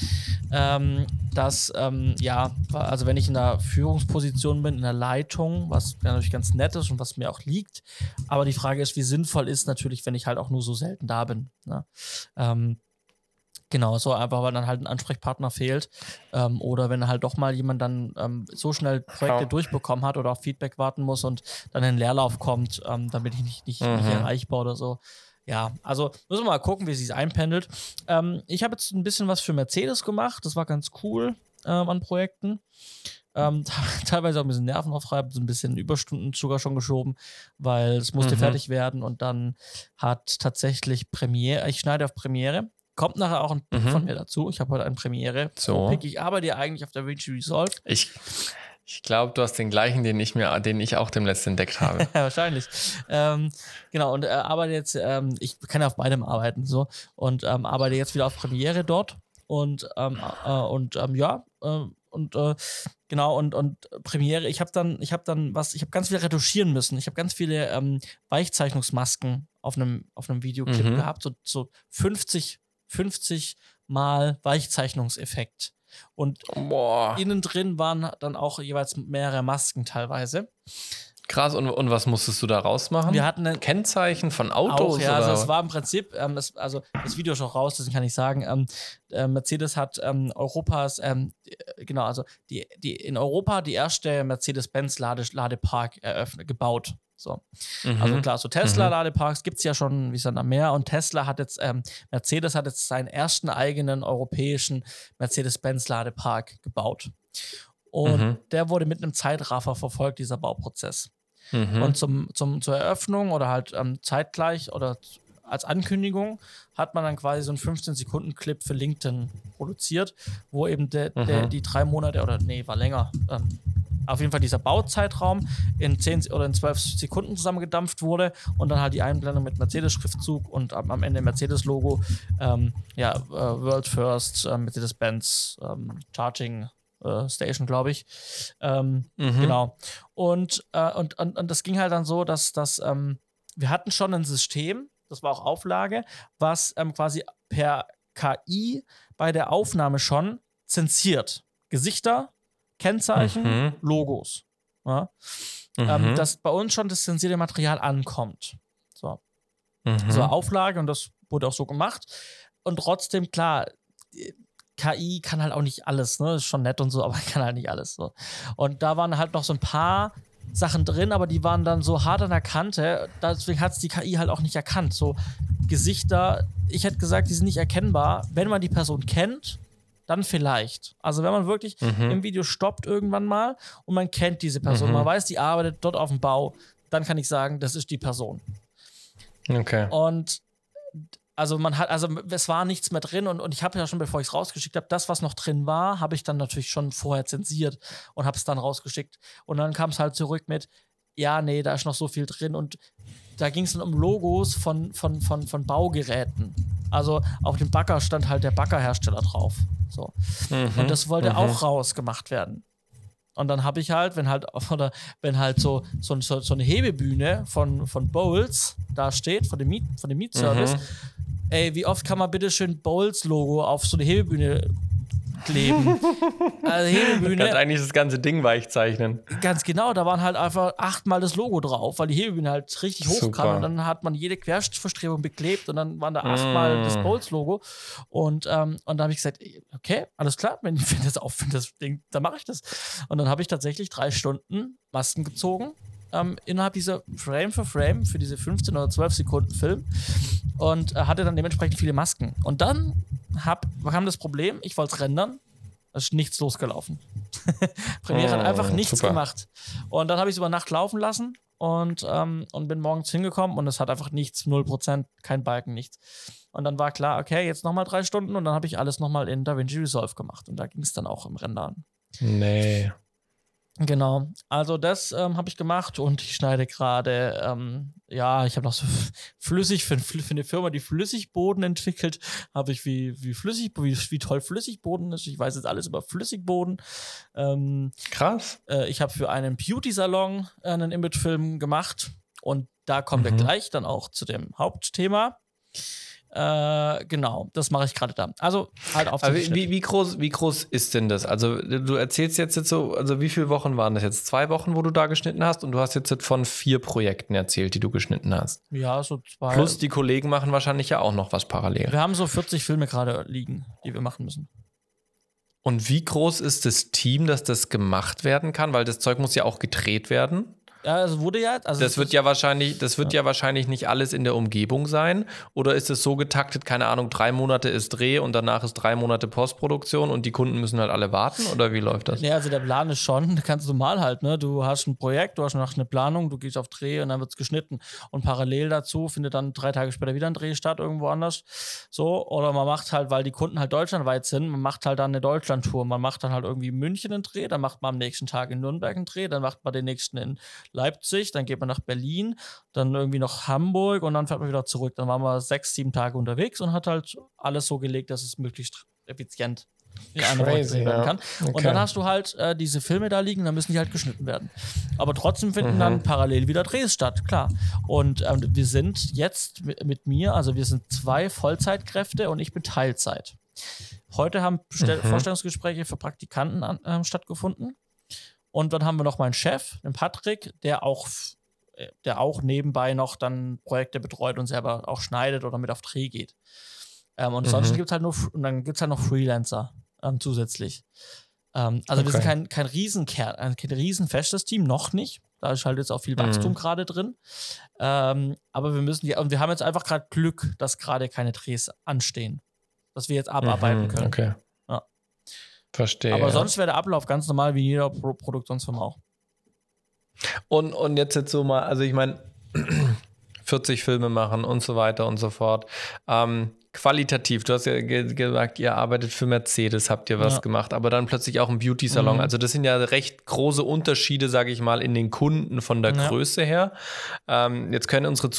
Also wenn ich in der Führungsposition bin, in der Leitung, was natürlich ganz nett ist und was mir auch liegt, aber die Frage ist, wie sinnvoll ist natürlich, wenn ich halt auch nur so selten da bin. Ne? Genau, so einfach, weil dann halt ein Ansprechpartner fehlt oder wenn halt doch mal jemand dann so schnell Projekte durchbekommen hat oder auf Feedback warten muss und dann in den Leerlauf kommt, dann bin ich nicht erreichbar oder so. Ja, also müssen wir mal gucken, wie es sich einpendelt. Ich habe jetzt ein bisschen was für Mercedes gemacht, das war ganz cool an Projekten. Teilweise auch ein bisschen nervenaufreibend, so ein bisschen Überstunden sogar schon geschoben, weil es musste fertig werden und dann hat tatsächlich ich schneide auf Premiere. Kommt nachher auch ein Pick von mir dazu. Ich habe heute einen Premiere. So. Ich arbeite ja eigentlich auf der DaVinci Resolve. Ich glaube, du hast den gleichen, den ich auch demnächst entdeckt habe. Wahrscheinlich. Genau, und arbeite jetzt, ich kann ja auf beidem arbeiten, so, und arbeite jetzt wieder auf Premiere dort. Und Genau, und Premiere, ich habe ganz viel retuschieren müssen. Ich habe ganz viele Weichzeichnungsmasken auf einem Videoclip gehabt, so 50 Mal Weichzeichnungseffekt. Und innen drin waren dann auch jeweils mehrere Masken teilweise. Krass, und was musstest du da rausmachen? Wir hatten ein Kennzeichen von Autos? Auch, ja, oder? also es war im Prinzip, das Video ist schon raus, deswegen kann ich sagen, Mercedes hat Europas, genau, also die in Europa die erste Mercedes-Benz Ladepark gebaut. So. Also klar, so Tesla-Ladeparks gibt es ja schon, wie es dann am Meer, und Mercedes hat jetzt seinen ersten eigenen europäischen Mercedes-Benz-Ladepark gebaut. Und der wurde mit einem Zeitraffer verfolgt, dieser Bauprozess. Und zur Eröffnung oder halt zeitgleich oder als Ankündigung hat man dann quasi so einen 15-Sekunden-Clip für LinkedIn produziert, wo eben die 3 Monate war länger, auf jeden Fall dieser Bauzeitraum in 10 oder in 12 Sekunden zusammengedampft wurde und dann halt die Einblendung mit Mercedes-Schriftzug und am Ende Mercedes-Logo, World First, Mercedes-Benz, Charging Station, glaube ich. Genau. Und das ging halt dann so, dass wir hatten schon ein System, das war auch Auflage, was quasi per KI bei der Aufnahme schon zensiert. Gesichter, Kennzeichen, Logos. Ja? Dass bei uns schon das zensierte Material ankommt. So. So Auflage, und das wurde auch so gemacht. Und trotzdem, klar, KI kann halt auch nicht alles, ne? Ist schon nett und so, aber kann halt nicht alles. So. Und da waren halt noch so ein paar Sachen drin, aber die waren dann so hart an der Kante, deswegen hat es die KI halt auch nicht erkannt. So Gesichter, ich hätte gesagt, die sind nicht erkennbar. Wenn man die Person kennt, dann vielleicht. Also wenn man wirklich im Video stoppt irgendwann mal und man kennt diese Person, man weiß, die arbeitet dort auf dem Bau, dann kann ich sagen, das ist die Person. Okay. Und es war nichts mehr drin und ich habe ja schon, bevor ich es rausgeschickt habe, das, was noch drin war, habe ich dann natürlich schon vorher zensiert und habe es dann rausgeschickt. Und dann kam es halt zurück mit, ja, nee, da ist noch so viel drin. Und da ging es dann um Logos von Baugeräten. Also auf dem Bagger stand halt der Baggerhersteller drauf. So. Und das wollte auch rausgemacht werden. Und dann habe ich halt, wenn halt so eine Hebebühne von Bowles da steht, von dem Mietservice, ey, wie oft kann man bitte schön Bowles-Logo auf so eine Hebebühne kleben? Also Hebebühne. Du kannst eigentlich das ganze Ding weichzeichnen. Ganz genau, da waren halt einfach 8-mal das Logo drauf, weil die Hebebühne halt richtig hoch kam und dann hat man jede Querverstrebung beklebt und dann waren da 8-mal das Bowles-Logo und dann habe ich gesagt, okay, alles klar, wenn das auffällt, das Ding, dann mache ich das. Und dann habe ich tatsächlich 3 Stunden Masken gezogen, innerhalb dieser Frame für Frame für diese 15 oder 12 Sekunden Film und hatte dann dementsprechend viele Masken. Und dann kam das Problem, ich wollte es rendern, es ist nichts losgelaufen. Premiere hat einfach nichts gemacht. Und dann habe ich es über Nacht laufen lassen und bin morgens hingekommen und es hat einfach nichts, 0%, kein Balken, nichts. Und dann war klar, okay, jetzt nochmal 3 Stunden und dann habe ich alles nochmal in DaVinci Resolve gemacht und da ging es dann auch im Rendern. Nee. Genau, also das habe ich gemacht und ich schneide gerade, ich habe noch so flüssig für eine Firma, die Flüssigboden entwickelt, habe ich wie toll Flüssigboden ist. Ich weiß jetzt alles über Flüssigboden. Krass. Ich habe für einen Beauty-Salon einen Imagefilm gemacht und da kommen wir gleich dann auch zu dem Hauptthema. Genau, das mache ich gerade da. Also halt auf den wie groß ist denn das? Also du erzählst jetzt so, also wie viele Wochen waren das jetzt? 2 Wochen, wo du da geschnitten hast und du hast jetzt von 4 Projekten erzählt, die du geschnitten hast. Ja, so 2. Plus die Kollegen machen wahrscheinlich ja auch noch was parallel. Wir haben so 40 Filme gerade liegen, die wir machen müssen. Und wie groß ist das Team, dass das gemacht werden kann? Weil das Zeug muss ja auch gedreht werden. Ja, es wurde ja. Also das wird ja wahrscheinlich nicht alles in der Umgebung sein. Oder ist es so getaktet, keine Ahnung, 3 Monate ist Dreh und danach ist 3 Monate Postproduktion und die Kunden müssen halt alle warten? Oder wie läuft das? Ja, also der Plan ist schon, ganz normal halt, ne? Du hast ein Projekt, du hast noch eine Planung, du gehst auf Dreh und dann wird es geschnitten. Und parallel dazu findet dann 3 Tage später wieder ein Dreh statt, irgendwo anders. So, oder man macht halt, weil die Kunden halt deutschlandweit sind, man macht halt dann eine Deutschlandtour. Man macht dann halt irgendwie in München einen Dreh, dann macht man am nächsten Tag in Nürnberg einen Dreh, dann macht man den nächsten in Leipzig, dann geht man nach Berlin, dann irgendwie noch Hamburg und dann fährt man wieder zurück. Dann waren wir 6-7 Tage unterwegs und hat halt alles so gelegt, dass es möglichst effizient werden kann. Okay. Und dann hast du halt diese Filme da liegen, dann müssen die halt geschnitten werden. Aber trotzdem finden dann parallel wieder Drehs statt, klar. Und wir sind jetzt mit mir, also wir sind 2 Vollzeitkräfte und ich bin Teilzeit. Heute haben Vorstellungsgespräche für Praktikanten stattgefunden. Und dann haben wir noch meinen Chef, den Patrick, der auch nebenbei noch dann Projekte betreut und selber auch schneidet oder mit auf Dreh geht. Und sonst gibt es halt noch Freelancer zusätzlich. Wir sind kein Riesenkern, kein riesenfestes Team, noch nicht. Da ist halt jetzt auch viel Wachstum gerade drin. Aber wir haben jetzt einfach gerade Glück, dass gerade keine Drehs anstehen. Dass wir jetzt abarbeiten können. Okay. Ja. Verstehe. Aber sonst wäre der Ablauf ganz normal wie jeder Produktionsfirma auch. Und jetzt so mal, also ich meine, 40 Filme machen und so weiter und so fort. Qualitativ, du hast ja gesagt, ihr arbeitet für Mercedes, habt ihr was gemacht, aber dann plötzlich auch ein Beauty-Salon. Also das sind ja recht große Unterschiede, sage ich mal, in den Kunden von der Größe her. Jetzt können unsere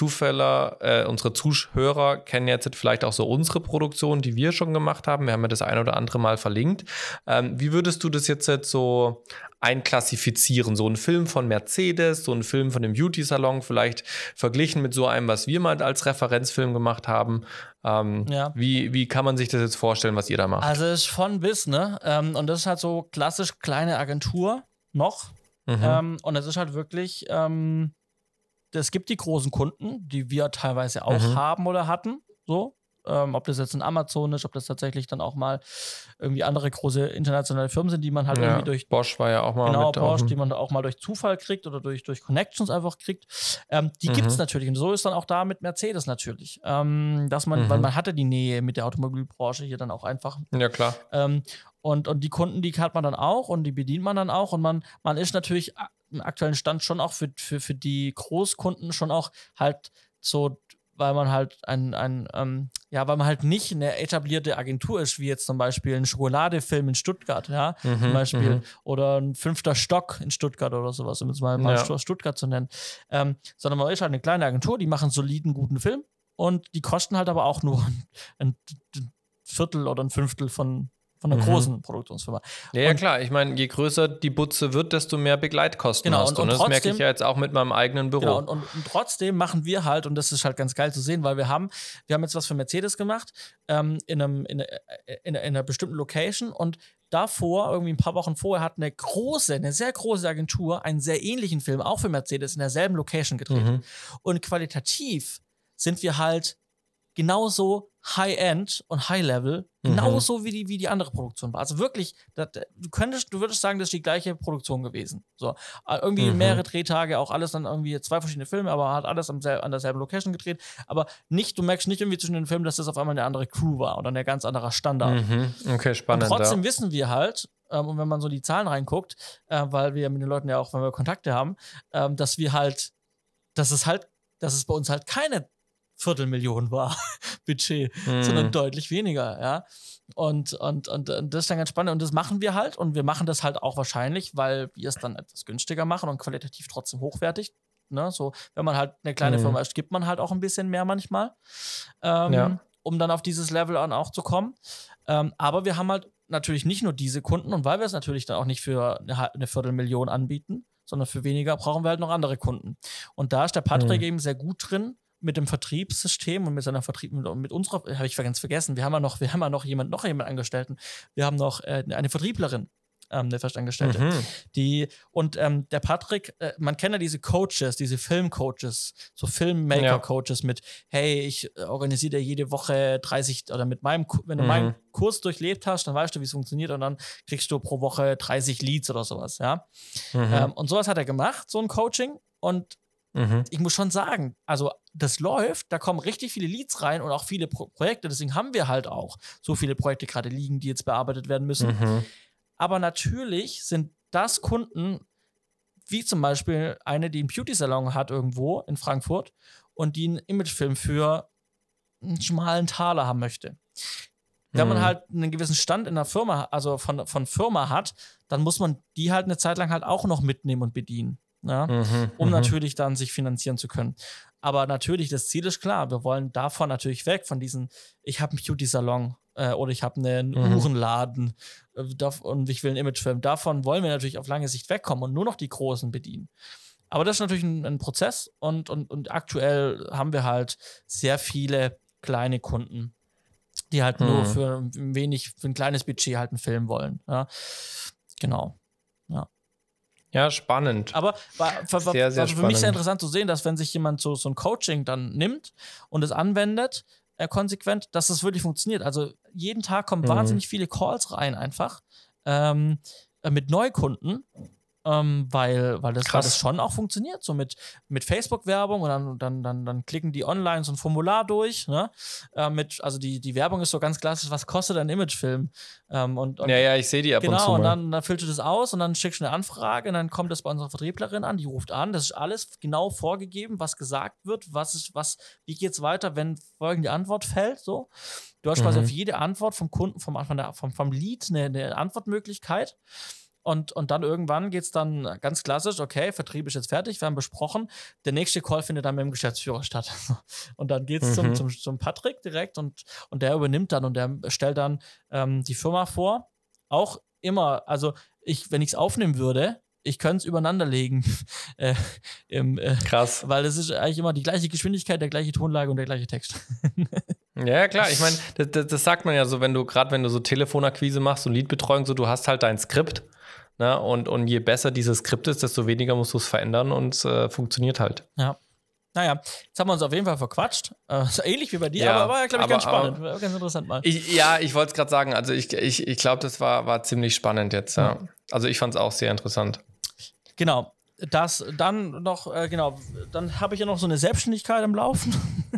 Zuhörer kennen jetzt vielleicht auch so unsere Produktion, die wir schon gemacht haben. Wir haben ja das ein oder andere Mal verlinkt. Wie würdest du das jetzt so einklassifizieren? So ein Film von Mercedes, so ein Film von dem Beauty-Salon, vielleicht verglichen mit so einem, was wir mal als Referenzfilm gemacht haben. Wie kann man sich das jetzt vorstellen, was ihr da macht? Also es ist von bis, ne? Und das ist halt so klassisch kleine Agentur noch. Und es ist halt wirklich, es gibt die großen Kunden, die wir teilweise auch haben oder hatten, so. Ob das jetzt ein Amazon ist, ob das tatsächlich dann auch mal irgendwie andere große internationale Firmen sind, die man halt irgendwie durch Bosch war ja auch mal mit Bosch, die man auch mal durch Zufall kriegt oder durch Connections einfach kriegt. Die gibt es natürlich. Und so ist dann auch da mit Mercedes natürlich. Dass man, weil man hatte die Nähe mit der Automobilbranche hier dann auch einfach. Ja, klar. Und die Kunden, die hat man dann auch und die bedient man dann auch. Und man ist natürlich im aktuellen Stand schon auch für die Großkunden schon auch halt so, weil man halt weil man halt nicht eine etablierte Agentur ist, wie jetzt zum Beispiel ein Schokoladefilm in Stuttgart, zum Beispiel, oder ein 5. Stock in Stuttgart oder sowas, um jetzt mal ein paar Stuttgart zu nennen. Sondern man ist halt eine kleine Agentur, die machen einen soliden, guten Film und die kosten halt aber auch nur ein Viertel oder ein Fünftel von einer großen Produktionsfirma. Ja, klar. Ich meine, je größer die Butze wird, desto mehr Begleitkosten hast du. Und das trotzdem, merke ich ja jetzt auch mit meinem eigenen Büro. Genau, und trotzdem machen wir halt, und das ist halt ganz geil zu sehen, weil wir haben jetzt was für Mercedes gemacht, in einer bestimmten Location und davor, irgendwie ein paar Wochen vorher, hat eine sehr große Agentur einen sehr ähnlichen Film, auch für Mercedes, in derselben Location gedreht. Und qualitativ sind wir halt genauso High-End und High-Level, genauso wie die andere Produktion war. Also wirklich, du würdest sagen, das ist die gleiche Produktion gewesen. So, irgendwie mehrere Drehtage, auch alles dann irgendwie 2 verschiedene Filme, aber hat alles an derselben Location gedreht. Aber du merkst nicht irgendwie zwischen den Filmen, dass das auf einmal eine andere Crew war oder ein ganz anderer Standard. Okay, spannend. Und trotzdem wissen wir halt, und wenn man so die Zahlen reinguckt, weil wir mit den Leuten ja auch, wenn wir Kontakte haben, dass es bei uns halt keine Viertelmillion war Budget, sondern deutlich weniger, ja. Und das ist dann ganz spannend. Und das machen wir halt. Und wir machen das halt auch wahrscheinlich, weil wir es dann etwas günstiger machen und qualitativ trotzdem hochwertig. Ne? So, wenn man halt eine kleine Firma ist, gibt man halt auch ein bisschen mehr manchmal, um dann auf dieses Level an auch zu kommen. Aber wir haben halt natürlich nicht nur diese Kunden. Und weil wir es natürlich dann auch nicht für eine Viertelmillion anbieten, sondern für weniger, brauchen wir halt noch andere Kunden. Und da ist der Patrick eben sehr gut drin, mit dem Vertriebssystem und mit seiner mit unserer, habe ich ganz vergessen, wir haben ja noch jemanden Angestellten. Wir haben noch eine Vertrieblerin, eine Festangestellte. Der Patrick, man kennt ja diese Coaches, diese Filmcoaches, so Filmmaker-Coaches mit, hey, ich organisiere dir jede Woche 30, oder wenn du meinen Kurs durchlebt hast, dann weißt du, wie es funktioniert und dann kriegst du pro Woche 30 Leads oder sowas, ja. Und sowas hat er gemacht, so ein Coaching, und ich muss schon sagen, also das läuft, da kommen richtig viele Leads rein und auch viele Projekte, deswegen haben wir halt auch so viele Projekte gerade liegen, die jetzt bearbeitet werden müssen. Aber natürlich sind das Kunden, wie zum Beispiel eine, die einen Beauty-Salon hat irgendwo in Frankfurt und die einen Imagefilm für einen schmalen Taler haben möchte. Wenn man halt einen gewissen Stand in der Firma, also von Firma hat, dann muss man die halt eine Zeit lang halt auch noch mitnehmen und bedienen. Ja, um natürlich dann sich finanzieren zu können. Aber natürlich, das Ziel ist klar, wir wollen davon natürlich weg, von diesen, ich habe einen Beauty-Salon oder ich habe einen Uhrenladen und ich will einen Imagefilm. Davon wollen wir natürlich auf lange Sicht wegkommen und nur noch die Großen bedienen. Aber das ist natürlich ein Prozess und aktuell haben wir halt sehr viele kleine Kunden, die halt nur für ein kleines Budget halt einen Film wollen. Ja? Genau. Ja. Ja, spannend. Aber sehr, sehr für mich sehr interessant zu sehen, dass wenn sich jemand so ein Coaching dann nimmt und es anwendet, konsequent, dass das wirklich funktioniert. Also jeden Tag kommen wahnsinnig viele Calls rein einfach mit Neukunden, weil das schon auch funktioniert, so mit Facebook-Werbung und dann klicken die online so ein Formular durch, ne? Also die Werbung ist so ganz klassisch, was kostet ein Imagefilm? Ja, ich sehe die ab und zu mal. Genau, und dann füllst du das aus und dann schickst du eine Anfrage und dann kommt das bei unserer Vertrieblerin an, die ruft an, das ist alles genau vorgegeben, was gesagt wird, wie geht's weiter, wenn folgende Antwort fällt, so. Du hast quasi auf jede Antwort vom Kunden, vom Lead eine Antwortmöglichkeit. Und dann irgendwann geht es dann ganz klassisch, okay, Vertrieb ist jetzt fertig, wir haben besprochen, der nächste Call findet dann mit dem Geschäftsführer statt. Und dann geht es zum Patrick direkt und der übernimmt dann und der stellt dann die Firma vor. Auch immer, also wenn ich es aufnehmen würde, ich könnte es übereinander legen. Krass. Weil es ist eigentlich immer die gleiche Geschwindigkeit, der gleiche Tonlage und der gleiche Text. Ja, klar. Ich meine, das sagt man ja so, wenn du so Telefonakquise machst und Leadbetreuung, so, du hast halt dein Skript. Ne? Und je besser dieses Skript ist, desto weniger musst du es verändern und es funktioniert halt. Ja. Naja, jetzt haben wir uns auf jeden Fall verquatscht. So ähnlich wie bei dir, aber war, glaube ich, ganz spannend. War ganz interessant mal. Ich wollte es gerade sagen. Also ich glaube, das war ziemlich spannend jetzt. Ja. Also ich fand es auch sehr interessant. Genau. Das dann noch, dann habe ich ja noch so eine Selbstständigkeit im Laufen.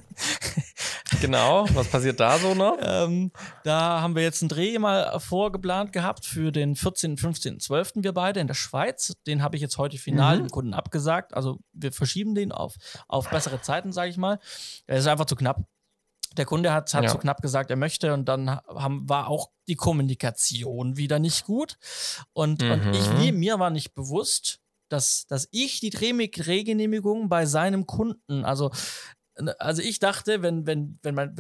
Genau, was passiert da so noch? Da haben wir jetzt einen Dreh mal vorgeplant gehabt für den 14., 15., 12. wir beide in der Schweiz. Den habe ich jetzt heute final dem Kunden abgesagt. Also wir verschieben den auf bessere Zeiten, sage ich mal. Er ist einfach zu knapp. Der Kunde hat zu knapp gesagt, er möchte und dann war auch die Kommunikation wieder nicht gut. Und mir war nicht bewusst, dass ich die Drehgenehmigung bei seinem Kunden, also ich dachte, wenn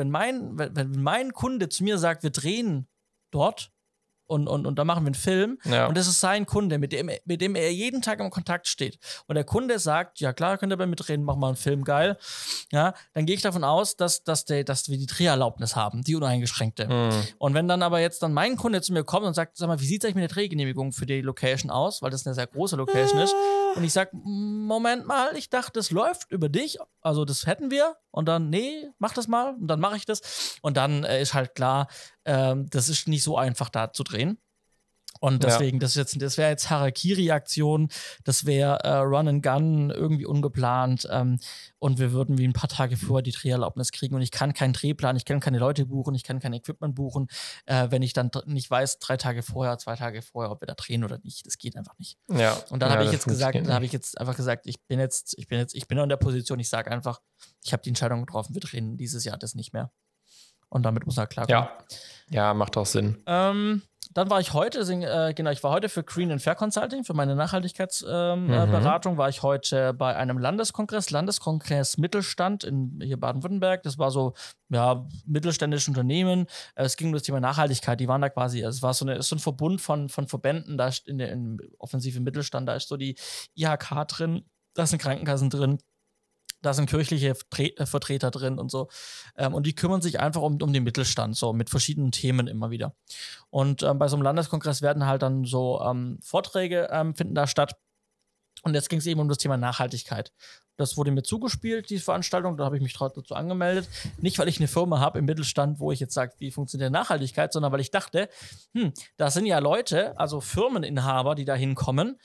mein Kunde zu mir sagt, wir drehen dort und da machen wir einen Film und das ist sein Kunde, mit dem er jeden Tag im Kontakt steht und der Kunde sagt, ja klar, könnt ihr bei mir drehen, machen wir einen Film, geil, ja, dann gehe ich davon aus, dass wir die Dreherlaubnis haben, die uneingeschränkte. Und wenn dann aber jetzt mein Kunde zu mir kommt und sagt, sag mal, wie sieht es eigentlich mit der Drehgenehmigung für die Location aus, weil das eine sehr große Location ist und ich sage, Moment mal, ich dachte, das läuft über dich, also das hätten wir und dann, nee, mach das mal und dann mache ich das und dann ist halt klar, das ist nicht so einfach da zu drehen. Und deswegen, das wäre jetzt Harakiri-Aktion, das wäre Run and Gun, irgendwie ungeplant und wir würden wie ein paar Tage vorher die Dreherlaubnis kriegen und ich kann keinen Drehplan, ich kann keine Leute buchen, ich kann kein Equipment buchen, wenn ich dann nicht weiß, 2 Tage vorher, ob wir da drehen oder nicht, das geht einfach nicht. Ja. Und dann habe ich jetzt einfach gesagt, ich bin in der Position, ich sage einfach, ich habe die Entscheidung getroffen, wir drehen dieses Jahr das nicht mehr. Und damit muss er klarkommen. Ja, macht auch Sinn. Dann war ich heute, ich war heute für Green & Fair Consulting, für meine Nachhaltigkeitsberatung, war ich heute bei einem Landeskongress Mittelstand in hier Baden-Württemberg. Das war so, mittelständische Unternehmen. Es ging um das Thema Nachhaltigkeit. Die waren da quasi, es war so ein Verbund von Verbänden, da ist in offensive Mittelstand, da ist so die IHK drin, da sind Krankenkassen drin. Da sind kirchliche Vertreter drin und so. Und die kümmern sich einfach um den Mittelstand, so mit verschiedenen Themen immer wieder. Und bei so einem Landeskongress werden halt dann so Vorträge finden da statt. Und jetzt ging es eben um das Thema Nachhaltigkeit. Das wurde mir zugespielt, die Veranstaltung, da habe ich mich dazu angemeldet. Nicht, weil ich eine Firma habe im Mittelstand, wo ich jetzt sage, wie funktioniert Nachhaltigkeit, sondern weil ich dachte, da sind ja Leute, also Firmeninhaber, die da hinkommen,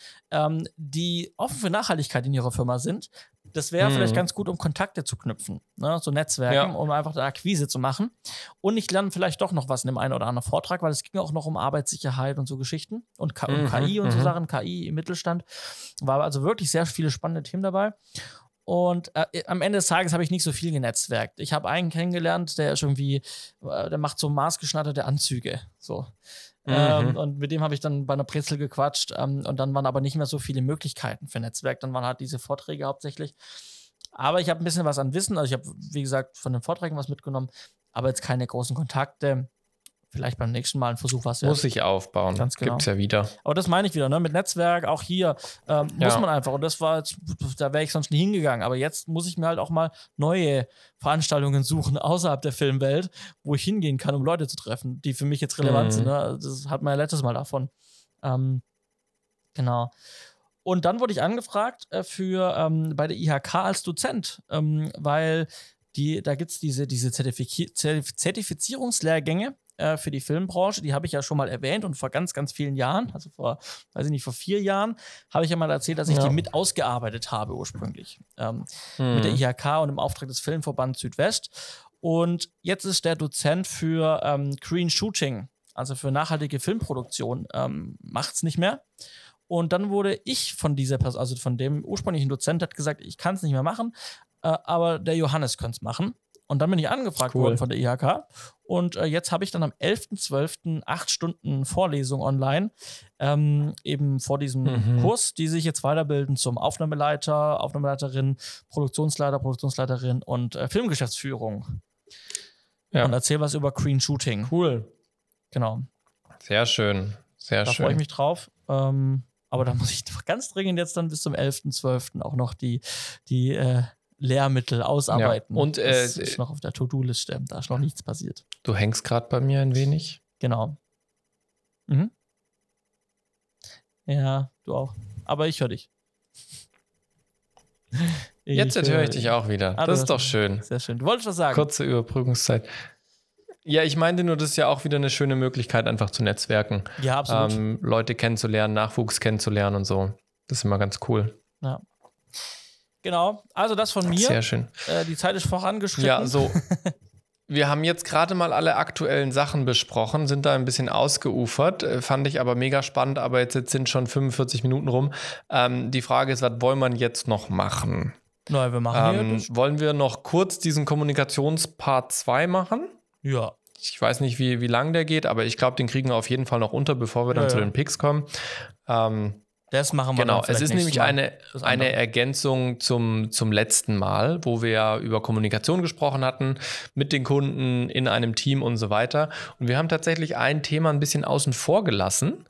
die offen für Nachhaltigkeit in ihrer Firma sind. Das wäre vielleicht ganz gut, um Kontakte zu knüpfen, ne? So Netzwerken, um einfach eine Akquise zu machen. Und ich lerne vielleicht doch noch was in dem einen oder anderen Vortrag, weil es ging auch noch um Arbeitssicherheit und so Geschichten und KI und so Sachen, KI im Mittelstand. War also wirklich sehr viele spannende Themen dabei. Und am Ende des Tages habe ich nicht so viel genetzwerkt. Ich habe einen kennengelernt, der ist irgendwie, der macht so maßgeschneiderte Anzüge. So. Und mit dem habe ich dann bei einer Brezel gequatscht. Und dann waren aber nicht mehr so viele Möglichkeiten für Netzwerk. Dann waren halt diese Vorträge hauptsächlich. Aber ich habe ein bisschen was an Wissen. Also ich habe, wie gesagt, von den Vorträgen was mitgenommen, aber jetzt keine großen Kontakte. vielleicht beim nächsten Mal ein Versuch was wert. Muss sich aufbauen. Ganz genau. Gibt's ja wieder. Aber das meine ich wieder, ne? Mit Netzwerk, auch hier muss man einfach. Und das war jetzt, da wäre ich sonst nie hingegangen. Aber jetzt muss ich mir halt auch mal neue Veranstaltungen suchen außerhalb der Filmwelt, wo ich hingehen kann, um Leute zu treffen, die für mich jetzt relevant sind. Ne? Das hat man ja letztes Mal davon. Genau. Und dann wurde ich angefragt bei der IHK als Dozent, weil da gibt es diese Zertifizierungslehrgänge für die Filmbranche, die habe ich ja schon mal erwähnt und vor ganz, ganz vielen Jahren, also vor 4 Jahren, habe ich ja mal erzählt, dass ich die mit ausgearbeitet habe ursprünglich. Mit der IHK und im Auftrag des Filmverbands Südwest. Und jetzt ist der Dozent für Green Shooting, also für nachhaltige Filmproduktion, macht es nicht mehr. Und dann wurde ich von dieser Person, also von dem ursprünglichen Dozent, hat gesagt, ich kann es nicht mehr machen, aber der Johannes könnte es machen. Und dann bin ich angefragt worden von der IHK. Und jetzt habe ich dann am 11.12. 8 Stunden Vorlesung online, eben vor diesem Kurs, die sich jetzt weiterbilden zum Aufnahmeleiter, Aufnahmeleiterin, Produktionsleiter, Produktionsleiterin und Filmgeschäftsführung. Ja. Und erzähl was über Green Shooting. Cool. Genau. Sehr schön. Sehr schön. Da freue ich mich drauf. Aber da muss ich ganz dringend jetzt dann bis zum 11.12. auch noch die Lehrmittel ausarbeiten. Ja. Und das ist noch auf der To-Do-Liste. Da ist noch nichts passiert. Du hängst gerade bei mir ein wenig. Genau. Ja, du auch. Aber ich höre dich. Jetzt höre ich dich auch wieder. Das ist doch schön. Sehr schön. Du wolltest was sagen. Kurze Überbrückungszeit. Ja, ich meinte nur, das ist ja auch wieder eine schöne Möglichkeit, einfach zu netzwerken. Ja, absolut. Leute kennenzulernen, Nachwuchs kennenzulernen und so. Das ist immer ganz cool. Ja. Genau, also das von mir. Sehr schön. Die Zeit ist vorangeschritten. Ja, so. Wir haben jetzt gerade mal alle aktuellen Sachen besprochen, sind da ein bisschen ausgeufert, fand ich aber mega spannend, aber jetzt sind schon 45 Minuten rum. Die Frage ist, was wollen wir jetzt noch machen? Na, wir machen wollen wir noch kurz diesen Kommunikationspart 2 machen? Ja. Ich weiß nicht, wie lang der geht, aber ich glaube, den kriegen wir auf jeden Fall noch unter, bevor wir dann zu den Picks kommen. Das machen wir genau, es ist nämlich eine Ergänzung zum letzten Mal, wo wir ja über Kommunikation gesprochen hatten, mit den Kunden, in einem Team und so weiter. Und wir haben tatsächlich ein Thema ein bisschen außen vor gelassen.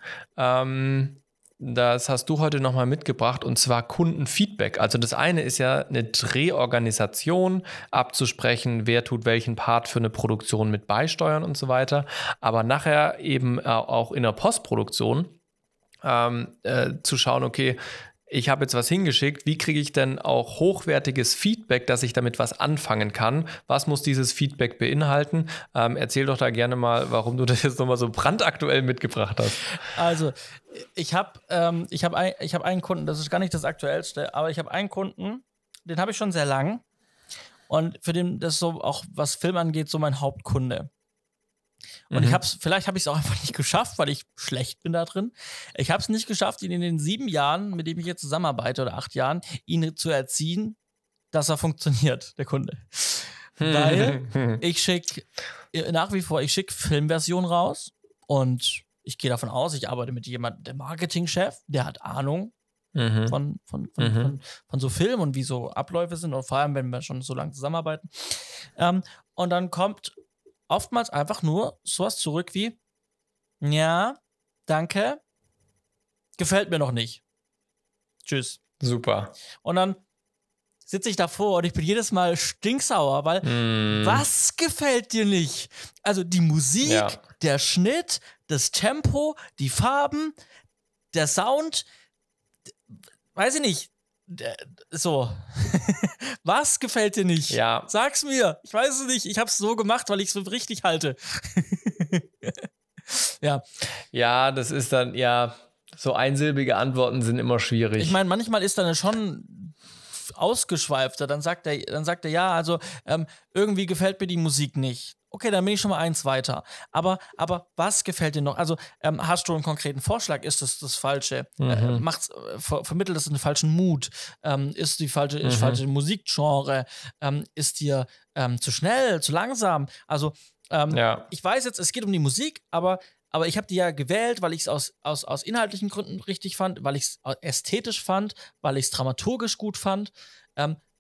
Das hast du heute nochmal mitgebracht, und zwar Kundenfeedback. Also das eine ist ja eine Drehorganisation, abzusprechen, wer tut welchen Part für eine Produktion mit beisteuern und so weiter. Aber nachher eben auch in der Postproduktion zu schauen, okay, ich habe jetzt was hingeschickt, wie kriege ich denn auch hochwertiges Feedback, dass ich damit was anfangen kann? Was muss dieses Feedback beinhalten? Erzähl doch da gerne mal, warum du das jetzt nochmal so brandaktuell mitgebracht hast. Also, ich hab einen Kunden, das ist gar nicht das Aktuellste, aber ich habe einen Kunden, den habe ich schon sehr lang, und für den, das ist so auch, was Film angeht, so mein Hauptkunde. Und vielleicht habe ich es auch einfach nicht geschafft, weil ich schlecht bin da drin. Ich habe es nicht geschafft, ihn in den 7 Jahren, mit dem ich jetzt zusammenarbeite, oder 8 Jahren, ihn zu erziehen, dass er funktioniert, der Kunde. Weil ich schicke nach wie vor Filmversionen raus, und ich gehe davon aus, ich arbeite mit jemandem, der Marketingchef, der hat Ahnung von so Film und wie so Abläufe sind, und vor allem, wenn wir schon so lange zusammenarbeiten. Und dann kommt oftmals einfach nur sowas zurück wie: Ja, danke, gefällt mir noch nicht. Tschüss. Super. Und dann sitze ich davor und ich bin jedes Mal stinksauer, weil was gefällt dir nicht? Also die Musik, der Schnitt, das Tempo, die Farben, der Sound, weiß ich nicht. So. Was gefällt dir nicht? Ja. Sag's mir. Ich weiß es nicht. Ich hab's so gemacht, weil ich es für richtig halte. Ja. Ja, das ist dann, so einsilbige Antworten sind immer schwierig. Ich meine, manchmal ist dann schon ausgeschweifter. Dann sagt er, ja, also irgendwie gefällt mir die Musik nicht. Okay, dann bin ich schon mal eins weiter. Aber was gefällt dir noch? Also hast du einen konkreten Vorschlag? Ist das Falsche? Vermittelt das einen falschen Mut? Ist die falsche Musikgenre? Ist dir zu schnell, zu langsam? Also ich weiß jetzt, es geht um die Musik, aber ich habe die ja gewählt, weil ich es aus inhaltlichen Gründen richtig fand, weil ich es ästhetisch fand, weil ich es dramaturgisch gut fand.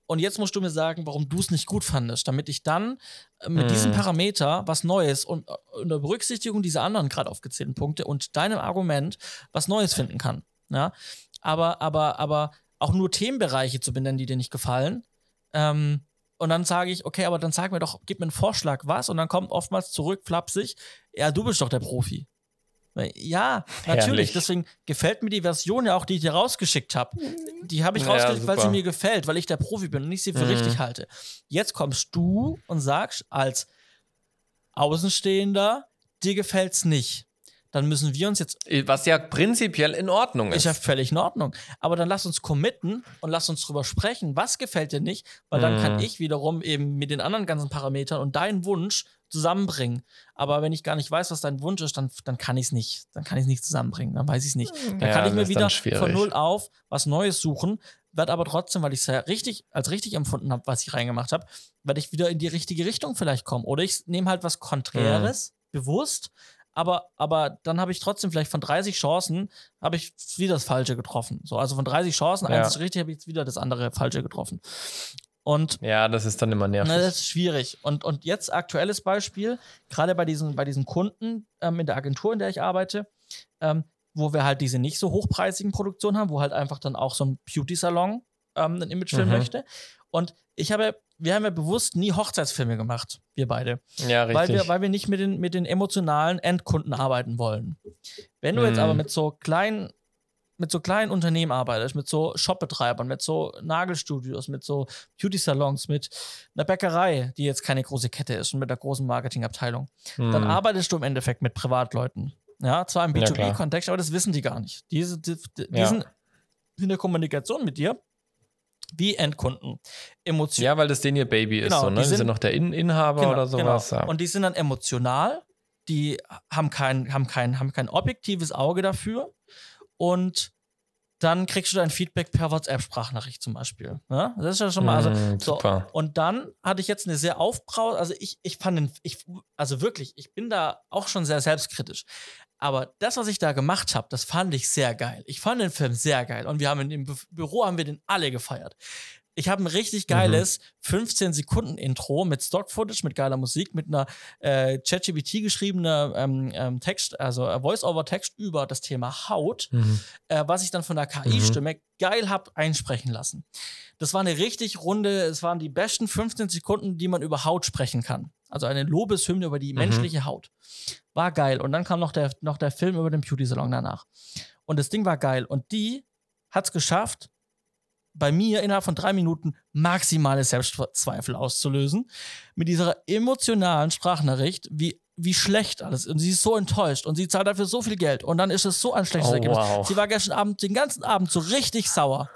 Und jetzt musst du mir sagen, warum du es nicht gut fandest, damit ich dann mit diesem Parameter was Neues und unter Berücksichtigung dieser anderen gerade aufgezählten Punkte und deinem Argument was Neues finden kann. Ja? Aber auch nur Themenbereiche zu benennen, die dir nicht gefallen. Und dann sage ich, okay, aber dann sag mir doch, gib mir einen Vorschlag, was? Und dann kommt oftmals zurück, flapsig, ja, du bist doch der Profi. Ja, natürlich. Herrlich. Deswegen gefällt mir die Version ja auch, die ich dir rausgeschickt habe. Die habe ich rausgeschickt, weil sie mir gefällt, weil ich der Profi bin und ich sie für richtig halte. Jetzt kommst du und sagst als Außenstehender, dir gefällt's nicht. Dann müssen wir uns jetzt... Was ja prinzipiell in Ordnung ist. Ist ja völlig in Ordnung. Aber dann lass uns committen und lass uns drüber sprechen, was gefällt dir nicht, weil dann kann ich wiederum eben mit den anderen ganzen Parametern und deinen Wunsch zusammenbringen. Aber wenn ich gar nicht weiß, was dein Wunsch ist, dann kann ich es nicht. Dann kann ich es nicht zusammenbringen. Dann weiß ich es nicht. Dann kann ich mir wieder von null auf was Neues suchen, werde aber trotzdem, weil ich es ja als richtig empfunden habe, was ich reingemacht habe, werde ich wieder in die richtige Richtung vielleicht kommen. Oder ich nehme halt was Konträres, bewusst, aber dann habe ich trotzdem vielleicht von 30 Chancen, habe ich wieder das Falsche getroffen. So, also von 30 Chancen, eins ist richtig, habe ich jetzt wieder das andere Falsche getroffen. Und ja, das ist dann immer nervig. Das ist schwierig. Und jetzt aktuelles Beispiel, gerade bei diesen Kunden in der Agentur, in der ich arbeite, wo wir halt diese nicht so hochpreisigen Produktionen haben, wo halt einfach dann auch so ein Beauty-Salon einen Imagefilm möchte. Und wir haben ja bewusst nie Hochzeitsfilme gemacht, wir beide. Ja, richtig. Weil wir nicht mit den emotionalen Endkunden arbeiten wollen. Wenn du jetzt aber mit so kleinen Unternehmen arbeitest, mit so Shopbetreibern, mit so Nagelstudios, mit so Beauty-Salons, mit einer Bäckerei, die jetzt keine große Kette ist und mit einer großen Marketingabteilung, dann arbeitest du im Endeffekt mit Privatleuten. Ja, zwar im B2B-Kontext, aber das wissen die gar nicht. Die sind in der Kommunikation mit dir wie Endkunden. Ja, weil das denen ihr Baby ist. So, ne? Die sind noch der Inhaber oder sowas. Genau. Ja. Und die sind dann emotional, die haben kein objektives Auge dafür. Und dann kriegst du dein Feedback per WhatsApp-Sprachnachricht zum Beispiel. Ja? Das ist ja schon mal. Super. Und dann hatte ich jetzt eine sehr also ich bin da auch schon sehr selbstkritisch. Aber das, was ich da gemacht habe, das fand ich sehr geil. Ich fand den Film sehr geil. Und wir haben im Büro den alle gefeiert. Ich habe ein richtig geiles 15-Sekunden-Intro mit Stock-Footage, mit geiler Musik, mit einer ChatGPT geschriebener Text, also Voice-Over-Text über das Thema Haut, was ich dann von der KI-Stimme geil habe einsprechen lassen. Das war eine richtig runde, es waren die besten 15 Sekunden, die man über Haut sprechen kann. Also eine Lobeshymne über die menschliche Haut. War geil. Und dann kam noch der Film über den Beauty-Salon danach. Und das Ding war geil. Und die hat es geschafft, bei mir innerhalb von 3 Minuten maximale Selbstzweifel auszulösen. Mit dieser emotionalen Sprachnachricht, wie schlecht alles ist. Und sie ist so enttäuscht und sie zahlt dafür so viel Geld. Und dann ist es so ein schlechtes Ergebnis. Wow. Sie war gestern Abend, den ganzen Abend so richtig sauer.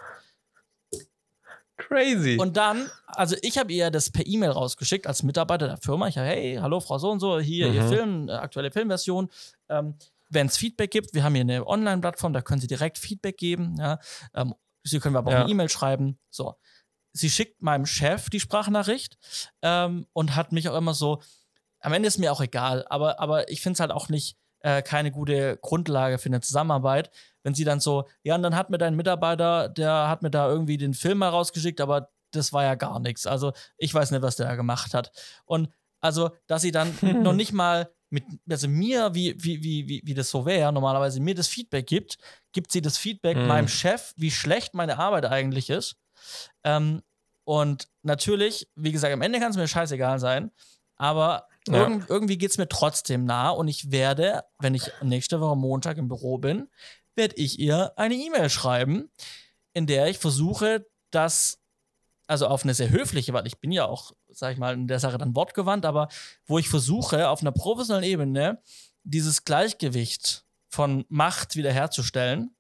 Crazy. Und dann, also ich habe ihr das per E-Mail rausgeschickt als Mitarbeiter der Firma. Ich habe, hey, hallo Frau so und so, hier Ihr Film, aktuelle Filmversion. Wenn es Feedback gibt, wir haben hier eine Online-Plattform, da können Sie direkt Feedback geben. Ja. Sie können aber auch eine E-Mail schreiben. So. Sie schickt meinem Chef die Sprachnachricht und hat mich auch immer so, am Ende ist mir auch egal, aber ich finde es halt auch nicht keine gute Grundlage für eine Zusammenarbeit, wenn sie dann so, ja, und dann hat mir dein Mitarbeiter, der hat mir da irgendwie den Film mal rausgeschickt, aber das war ja gar nichts. Also ich weiß nicht, was der da gemacht hat. Und also, dass sie dann noch nicht mal mir, wie das so wäre, normalerweise mir das Feedback gibt sie das Feedback meinem Chef, wie schlecht meine Arbeit eigentlich ist. Und natürlich, wie gesagt, am Ende kann es mir scheißegal sein, aber irgendwie geht es mir trotzdem nahe und ich werde, wenn ich nächste Woche Montag im Büro bin, werde ich ihr eine E-Mail schreiben, in der ich versuche, also auf eine sehr höfliche, weil ich bin ja auch, sag ich mal, in der Sache dann wortgewandt, aber wo ich versuche, auf einer professionellen Ebene dieses Gleichgewicht von Macht wiederherzustellen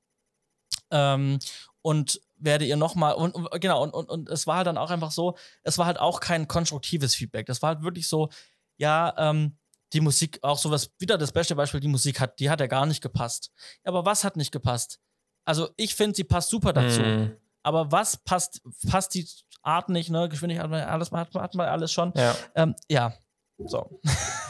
und werde ihr nochmal, und es war halt dann auch einfach so, es war halt auch kein konstruktives Feedback, das war halt wirklich so, ja, die Musik, auch sowas, wieder das beste Beispiel, die hat ja gar nicht gepasst. Ja, aber was hat nicht gepasst? Also ich finde, sie passt super dazu. Aber was passt die Art nicht, ne? Geschwindigkeit, alles hat man alles schon. Ja. Ja, so.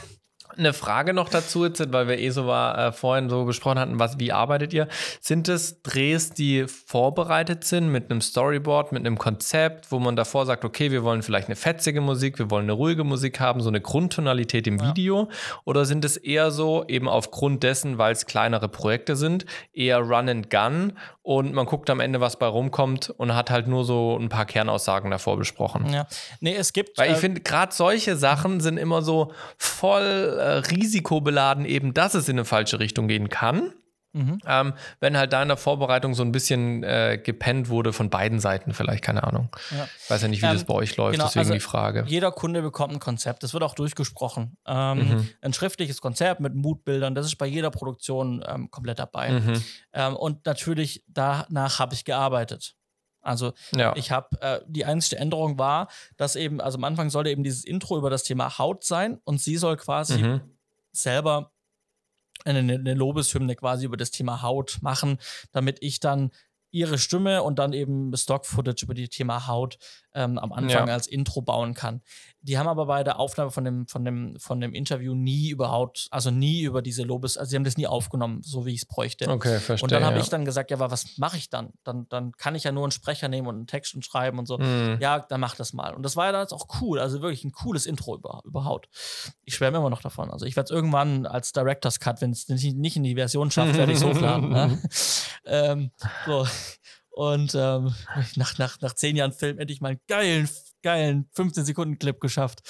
Eine Frage noch dazu, jetzt, weil wir vorhin so besprochen hatten, wie arbeitet ihr? Sind es Drehs, die vorbereitet sind mit einem Storyboard, mit einem Konzept, wo man davor sagt, okay, wir wollen vielleicht eine fetzige Musik, wir wollen eine ruhige Musik haben, so eine Grundtonalität im Video? Oder sind es eher so, eben aufgrund dessen, weil es kleinere Projekte sind, eher Run and Gun und man guckt am Ende, was bei rumkommt und hat halt nur so ein paar Kernaussagen davor besprochen? Ja, nee, es gibt... Weil ich finde, gerade solche Sachen sind immer so voll risikobeladen, eben, dass es in eine falsche Richtung gehen kann. Wenn halt da in der Vorbereitung so ein bisschen gepennt wurde von beiden Seiten vielleicht, keine Ahnung. Ja. Ich weiß ja nicht, wie das bei euch läuft, deswegen also die Frage. Jeder Kunde bekommt ein Konzept, das wird auch durchgesprochen. Ein schriftliches Konzept mit Moodbildern, das ist bei jeder Produktion komplett dabei. Und natürlich, danach habe ich gearbeitet. Also ich habe, die einzige Änderung war, dass eben, also am Anfang sollte eben dieses Intro über das Thema Haut sein und sie soll quasi selber eine Lobeshymne quasi über das Thema Haut machen, damit ich dann ihre Stimme und dann eben Stock-Footage über das Thema Haut am Anfang als Intro bauen kann. Die haben aber bei der Aufnahme von dem Interview nie über diese also sie haben das nie aufgenommen, so wie ich es bräuchte. Okay, verstehe. Und dann habe ich dann gesagt, ja, aber was mache ich dann? Dann kann ich ja nur einen Sprecher nehmen und einen Text und schreiben und so. Ja, dann mach das mal. Und das war ja dann auch cool, also wirklich ein cooles Intro über Haut. Ich schwärme immer noch davon. Also ich werde es irgendwann als Director's Cut, wenn es nicht in die Version schafft, werde ich es hochladen. Ne? So. Und nach 10 Jahren Film hätte ich mal einen geilen 15-Sekunden-Clip geschafft.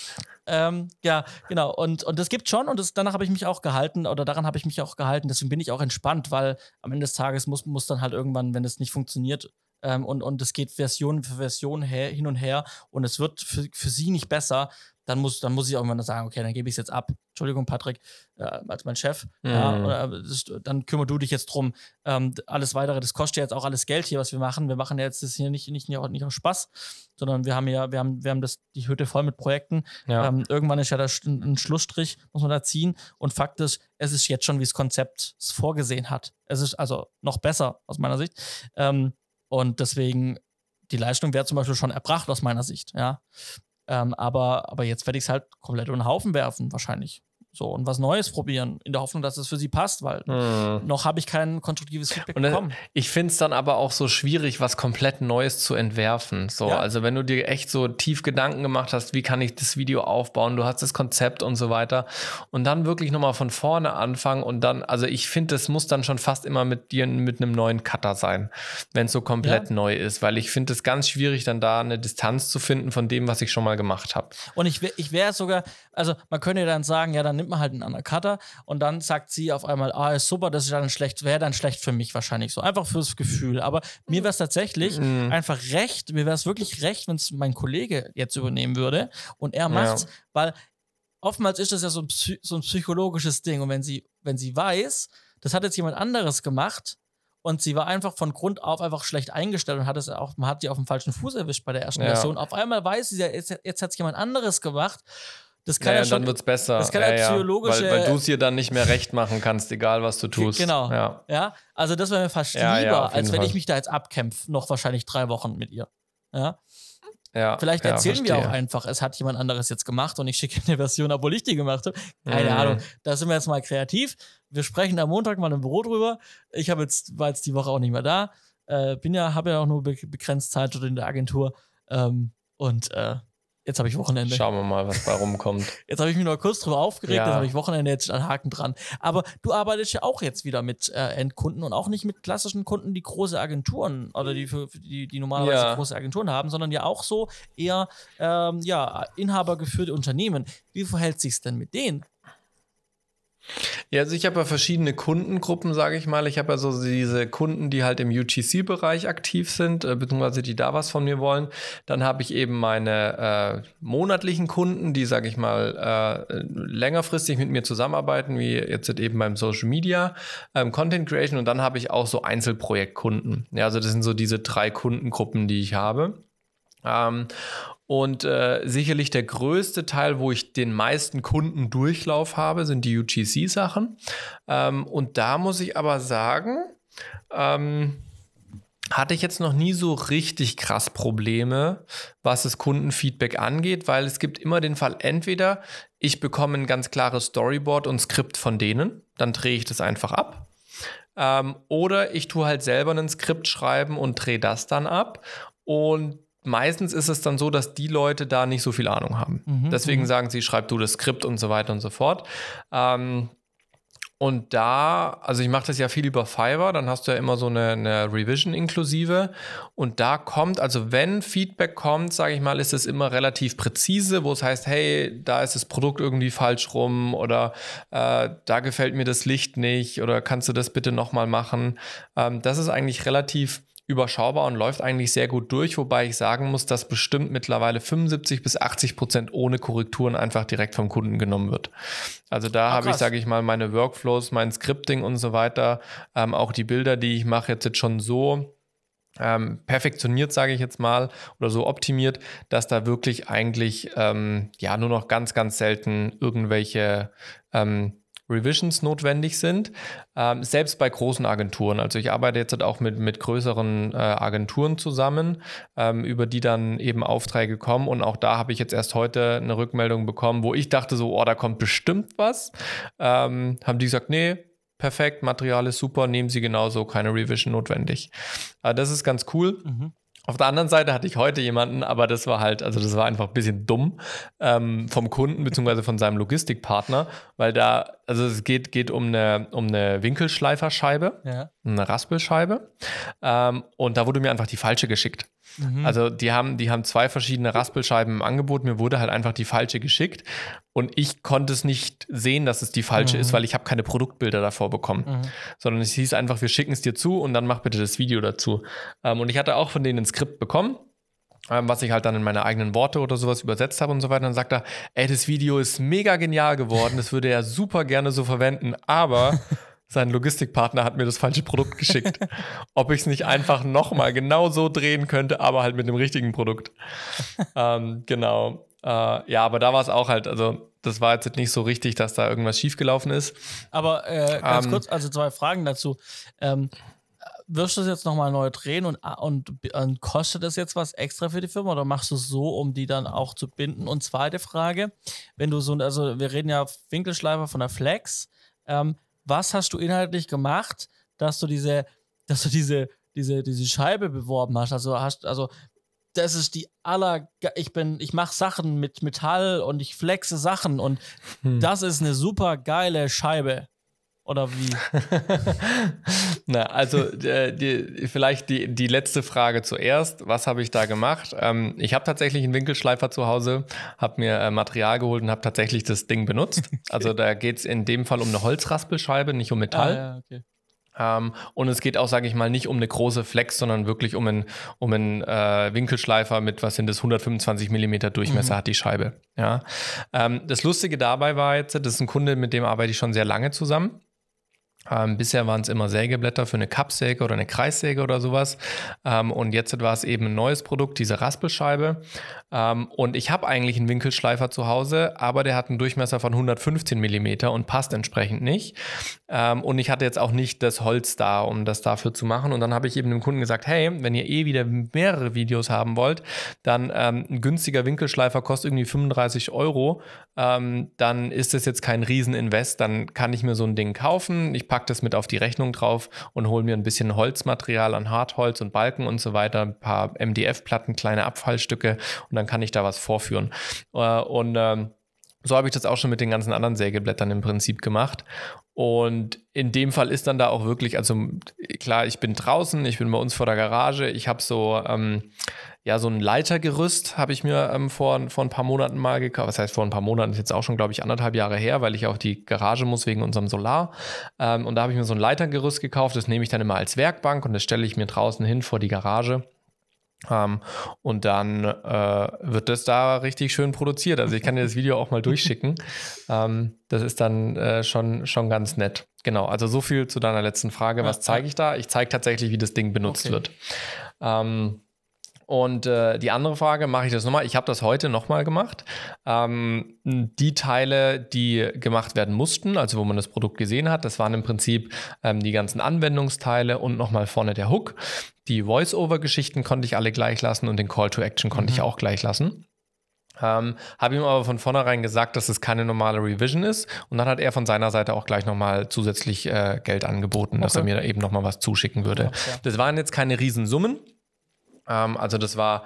Ja, genau. Und das gibt schon und danach habe ich mich auch gehalten oder daran habe ich mich auch gehalten. Deswegen bin ich auch entspannt, weil am Ende des Tages muss dann halt irgendwann, wenn es nicht funktioniert und es geht Version für Version hin und her und es wird für sie nicht besser, dann muss ich auch irgendwann sagen, okay, dann gebe ich es jetzt ab. Entschuldigung, Patrick, als mein Chef. Dann kümmer du dich jetzt drum. Alles Weitere, das kostet ja jetzt auch alles Geld hier, was wir machen. Wir machen ja jetzt das hier nicht aus Spaß, sondern wir haben die Hütte voll mit Projekten. Ja. Irgendwann ist ja da ein Schlussstrich, muss man da ziehen. Und Fakt ist, es ist jetzt schon, wie das Konzept es vorgesehen hat. Es ist also noch besser aus meiner Sicht. Und deswegen, die Leistung wäre zum Beispiel schon erbracht aus meiner Sicht, ja. Aber jetzt werde ich es halt komplett über den Haufen werfen, wahrscheinlich. So, und was Neues probieren, in der Hoffnung, dass es für sie passt, weil noch habe ich kein konstruktives Feedback bekommen. Ich finde es dann aber auch so schwierig, was komplett Neues zu entwerfen. So, also wenn du dir echt so tief Gedanken gemacht hast, wie kann ich das Video aufbauen, du hast das Konzept und so weiter und dann wirklich nochmal von vorne anfangen und dann, also ich finde, das muss dann schon fast immer mit einem neuen Cutter sein, wenn es so komplett neu ist, weil ich finde es ganz schwierig, dann da eine Distanz zu finden von dem, was ich schon mal gemacht habe. Und ich wäre sogar, also man könnte dann sagen, ja, dann nimmt man halt einen anderen Cutter und dann sagt sie auf einmal, ist super, das ist dann schlecht, wäre dann schlecht für mich wahrscheinlich so, einfach fürs Gefühl. Aber mir wäre es tatsächlich einfach recht, mir wäre es wirklich recht, wenn es mein Kollege jetzt übernehmen würde und er macht's, weil oftmals ist das ja so ein psychologisches Ding und wenn sie weiß, das hat jetzt jemand anderes gemacht und sie war einfach von Grund auf einfach schlecht eingestellt und man hat die auf dem falschen Fuß erwischt bei der ersten Version. Auf einmal weiß sie ja, jetzt hat es jemand anderes gemacht. Das kann ja schon, dann wird's besser. Das kann psychologische... Weil du es ihr dann nicht mehr recht machen kannst, egal was du tust. Genau. Ja. Also das wäre mir fast lieber, als wenn ich mich da jetzt abkämpfe, noch wahrscheinlich 3 Wochen mit ihr. Ja. Vielleicht erzählen wir auch einfach, es hat jemand anderes jetzt gemacht und ich schicke eine Version, obwohl ich die gemacht habe. Keine Ahnung. Da sind wir jetzt mal kreativ. Wir sprechen am Montag mal im Büro drüber. Ich war jetzt die Woche auch nicht mehr da. Habe ja auch nur begrenzt Zeit in der Agentur. Jetzt habe ich Wochenende. Schauen wir mal, was da rumkommt. Jetzt habe ich mich noch kurz drüber aufgeregt, jetzt habe ich Wochenende, jetzt einen Haken dran. Aber du arbeitest ja auch jetzt wieder mit Endkunden und auch nicht mit klassischen Kunden, die große Agenturen oder die normalerweise große Agenturen haben, sondern ja auch so eher inhabergeführte Unternehmen. Wie verhält sich's denn mit denen? Ja, also ich habe ja verschiedene Kundengruppen, sage ich mal. Ich habe ja so diese Kunden, die halt im UGC-Bereich aktiv sind, beziehungsweise die da was von mir wollen. Dann habe ich eben meine monatlichen Kunden, die, sage ich mal, längerfristig mit mir zusammenarbeiten, wie jetzt eben beim Social Media, Content Creation. Und dann habe ich auch so Einzelprojektkunden. Ja, also das sind so diese 3 Kundengruppen, die ich habe. Und sicherlich der größte Teil, wo ich den meisten Kundendurchlauf habe, sind die UGC-Sachen. Und da muss ich aber sagen, hatte ich jetzt noch nie so richtig krass Probleme, was das Kundenfeedback angeht, weil es gibt immer den Fall, entweder ich bekomme ein ganz klares Storyboard und Skript von denen, dann drehe ich das einfach ab. Oder ich tue halt selber ein Skript schreiben und drehe das dann ab. Und meistens ist es dann so, dass die Leute da nicht so viel Ahnung haben. Deswegen sagen sie, schreib du das Skript und so weiter und so fort. Und da, also ich mache das ja viel über Fiverr, dann hast du ja immer so eine Revision inklusive. Und da kommt, also wenn Feedback kommt, sage ich mal, ist es immer relativ präzise, wo es heißt, hey, da ist das Produkt irgendwie falsch rum oder da gefällt mir das Licht nicht oder kannst du das bitte nochmal machen. Das ist eigentlich relativ überschaubar und läuft eigentlich sehr gut durch, wobei ich sagen muss, dass bestimmt mittlerweile 75-80% ohne Korrekturen einfach direkt vom Kunden genommen wird. Also da habe ich, sage ich mal, meine Workflows, mein Scripting und so weiter, auch die Bilder, die ich mache, jetzt schon so perfektioniert, sage ich jetzt mal, oder so optimiert, dass da wirklich eigentlich nur noch ganz, ganz selten irgendwelche Revisions notwendig sind, selbst bei großen Agenturen. Also ich arbeite jetzt halt auch mit größeren Agenturen zusammen, über die dann eben Aufträge kommen und auch da habe ich jetzt erst heute eine Rückmeldung bekommen, wo ich dachte so, oh, da kommt bestimmt was. Haben die gesagt, nee, perfekt, Material ist super, nehmen Sie genauso, keine Revision notwendig. Das ist ganz cool. Auf der anderen Seite hatte ich heute jemanden, aber das war einfach ein bisschen dumm vom Kunden bzw. von seinem Logistikpartner, weil es geht um eine Winkelschleiferscheibe, eine Raspelscheibe und da wurde mir einfach die falsche geschickt. Also die haben 2 verschiedene Raspelscheiben im Angebot, mir wurde halt einfach die falsche geschickt und ich konnte es nicht sehen, dass es die falsche ist, weil ich habe keine Produktbilder davor bekommen, sondern es hieß einfach, wir schicken es dir zu und dann mach bitte das Video dazu. Und ich hatte auch von denen ein Skript bekommen, was ich halt dann in meine eigenen Worte oder sowas übersetzt habe und so weiter. Dann sagt er, ey, das Video ist mega genial geworden, das würde er super gerne so verwenden, aber sein Logistikpartner hat mir das falsche Produkt geschickt. Ob ich es nicht einfach nochmal genau so drehen könnte, aber halt mit dem richtigen Produkt. Genau. Aber da war es auch halt, also das war jetzt nicht so richtig, dass da irgendwas schiefgelaufen ist. Aber ganz kurz, also 2 Fragen dazu. Wirst du das jetzt nochmal neu drehen und kostet das jetzt was extra für die Firma oder machst du es so, um die dann auch zu binden? Und zweite Frage, wenn du also wir reden ja Winkelschleifer von der Flex, was hast du inhaltlich gemacht, dass du diese Scheibe beworben hast? Also das ist ich mache Sachen mit Metall und ich flexe Sachen und das ist eine super geile Scheibe. Oder wie? Na, also vielleicht die letzte Frage zuerst. Was habe ich da gemacht? Ich habe tatsächlich einen Winkelschleifer zu Hause, habe mir Material geholt und habe tatsächlich das Ding benutzt. Also da geht es in dem Fall um eine Holzraspelscheibe, nicht um Metall. Okay. Und es geht auch, sage ich mal, nicht um eine große Flex, sondern wirklich um einen Winkelschleifer mit, was sind das, 125 mm Durchmesser hat die Scheibe. Ja. Das Lustige dabei war jetzt, das ist ein Kunde, mit dem arbeite ich schon sehr lange zusammen. Bisher waren es immer Sägeblätter für eine Kappsäge oder eine Kreissäge oder sowas. Und jetzt war es eben ein neues Produkt, diese Raspelscheibe. Und ich habe eigentlich einen Winkelschleifer zu Hause, aber der hat einen Durchmesser von 115 mm und passt entsprechend nicht. Und ich hatte jetzt auch nicht das Holz da, um das dafür zu machen. Und dann habe ich eben dem Kunden gesagt, hey, wenn ihr wieder mehrere Videos haben wollt, dann ein günstiger Winkelschleifer kostet irgendwie 35 €. Dann ist das jetzt kein Rieseninvest. Dann kann ich mir so ein Ding kaufen. Ich packe das mit auf die Rechnung drauf und hole mir ein bisschen Holzmaterial an Hartholz und Balken und so weiter, ein paar MDF-Platten, kleine Abfallstücke und dann kann ich da was vorführen. So habe ich das auch schon mit den ganzen anderen Sägeblättern im Prinzip gemacht. Und in dem Fall ist dann da auch wirklich, also klar, ich bin draußen, ich bin bei uns vor der Garage, ich habe so ein Leitergerüst habe ich mir vor ein paar Monaten mal gekauft. Was heißt vor ein paar Monaten? Ist jetzt auch schon, glaube ich, 1,5 Jahre her, weil ich auf die Garage muss wegen unserem Solar. Und da habe ich mir so ein Leitergerüst gekauft. Das nehme ich dann immer als Werkbank und das stelle ich mir draußen hin vor die Garage. Und dann wird das da richtig schön produziert. Also ich kann dir das Video auch mal durchschicken. Das ist dann schon ganz nett. Genau, also so viel zu deiner letzten Frage. Was zeige ich da? Ich zeige tatsächlich, wie das Ding benutzt wird. Und die andere Frage, mache ich das nochmal? Ich habe das heute nochmal gemacht. Die Teile, die gemacht werden mussten, also wo man das Produkt gesehen hat, das waren im Prinzip die ganzen Anwendungsteile und nochmal vorne der Hook. Die Voice-Over-Geschichten konnte ich alle gleich lassen und den Call to Action konnte ich auch gleich lassen. Habe ihm aber von vornherein gesagt, dass es keine normale Revision ist. Und dann hat er von seiner Seite auch gleich nochmal zusätzlich Geld angeboten, dass er mir da eben nochmal was zuschicken würde. Okay. Das waren jetzt keine Riesensummen. Also das war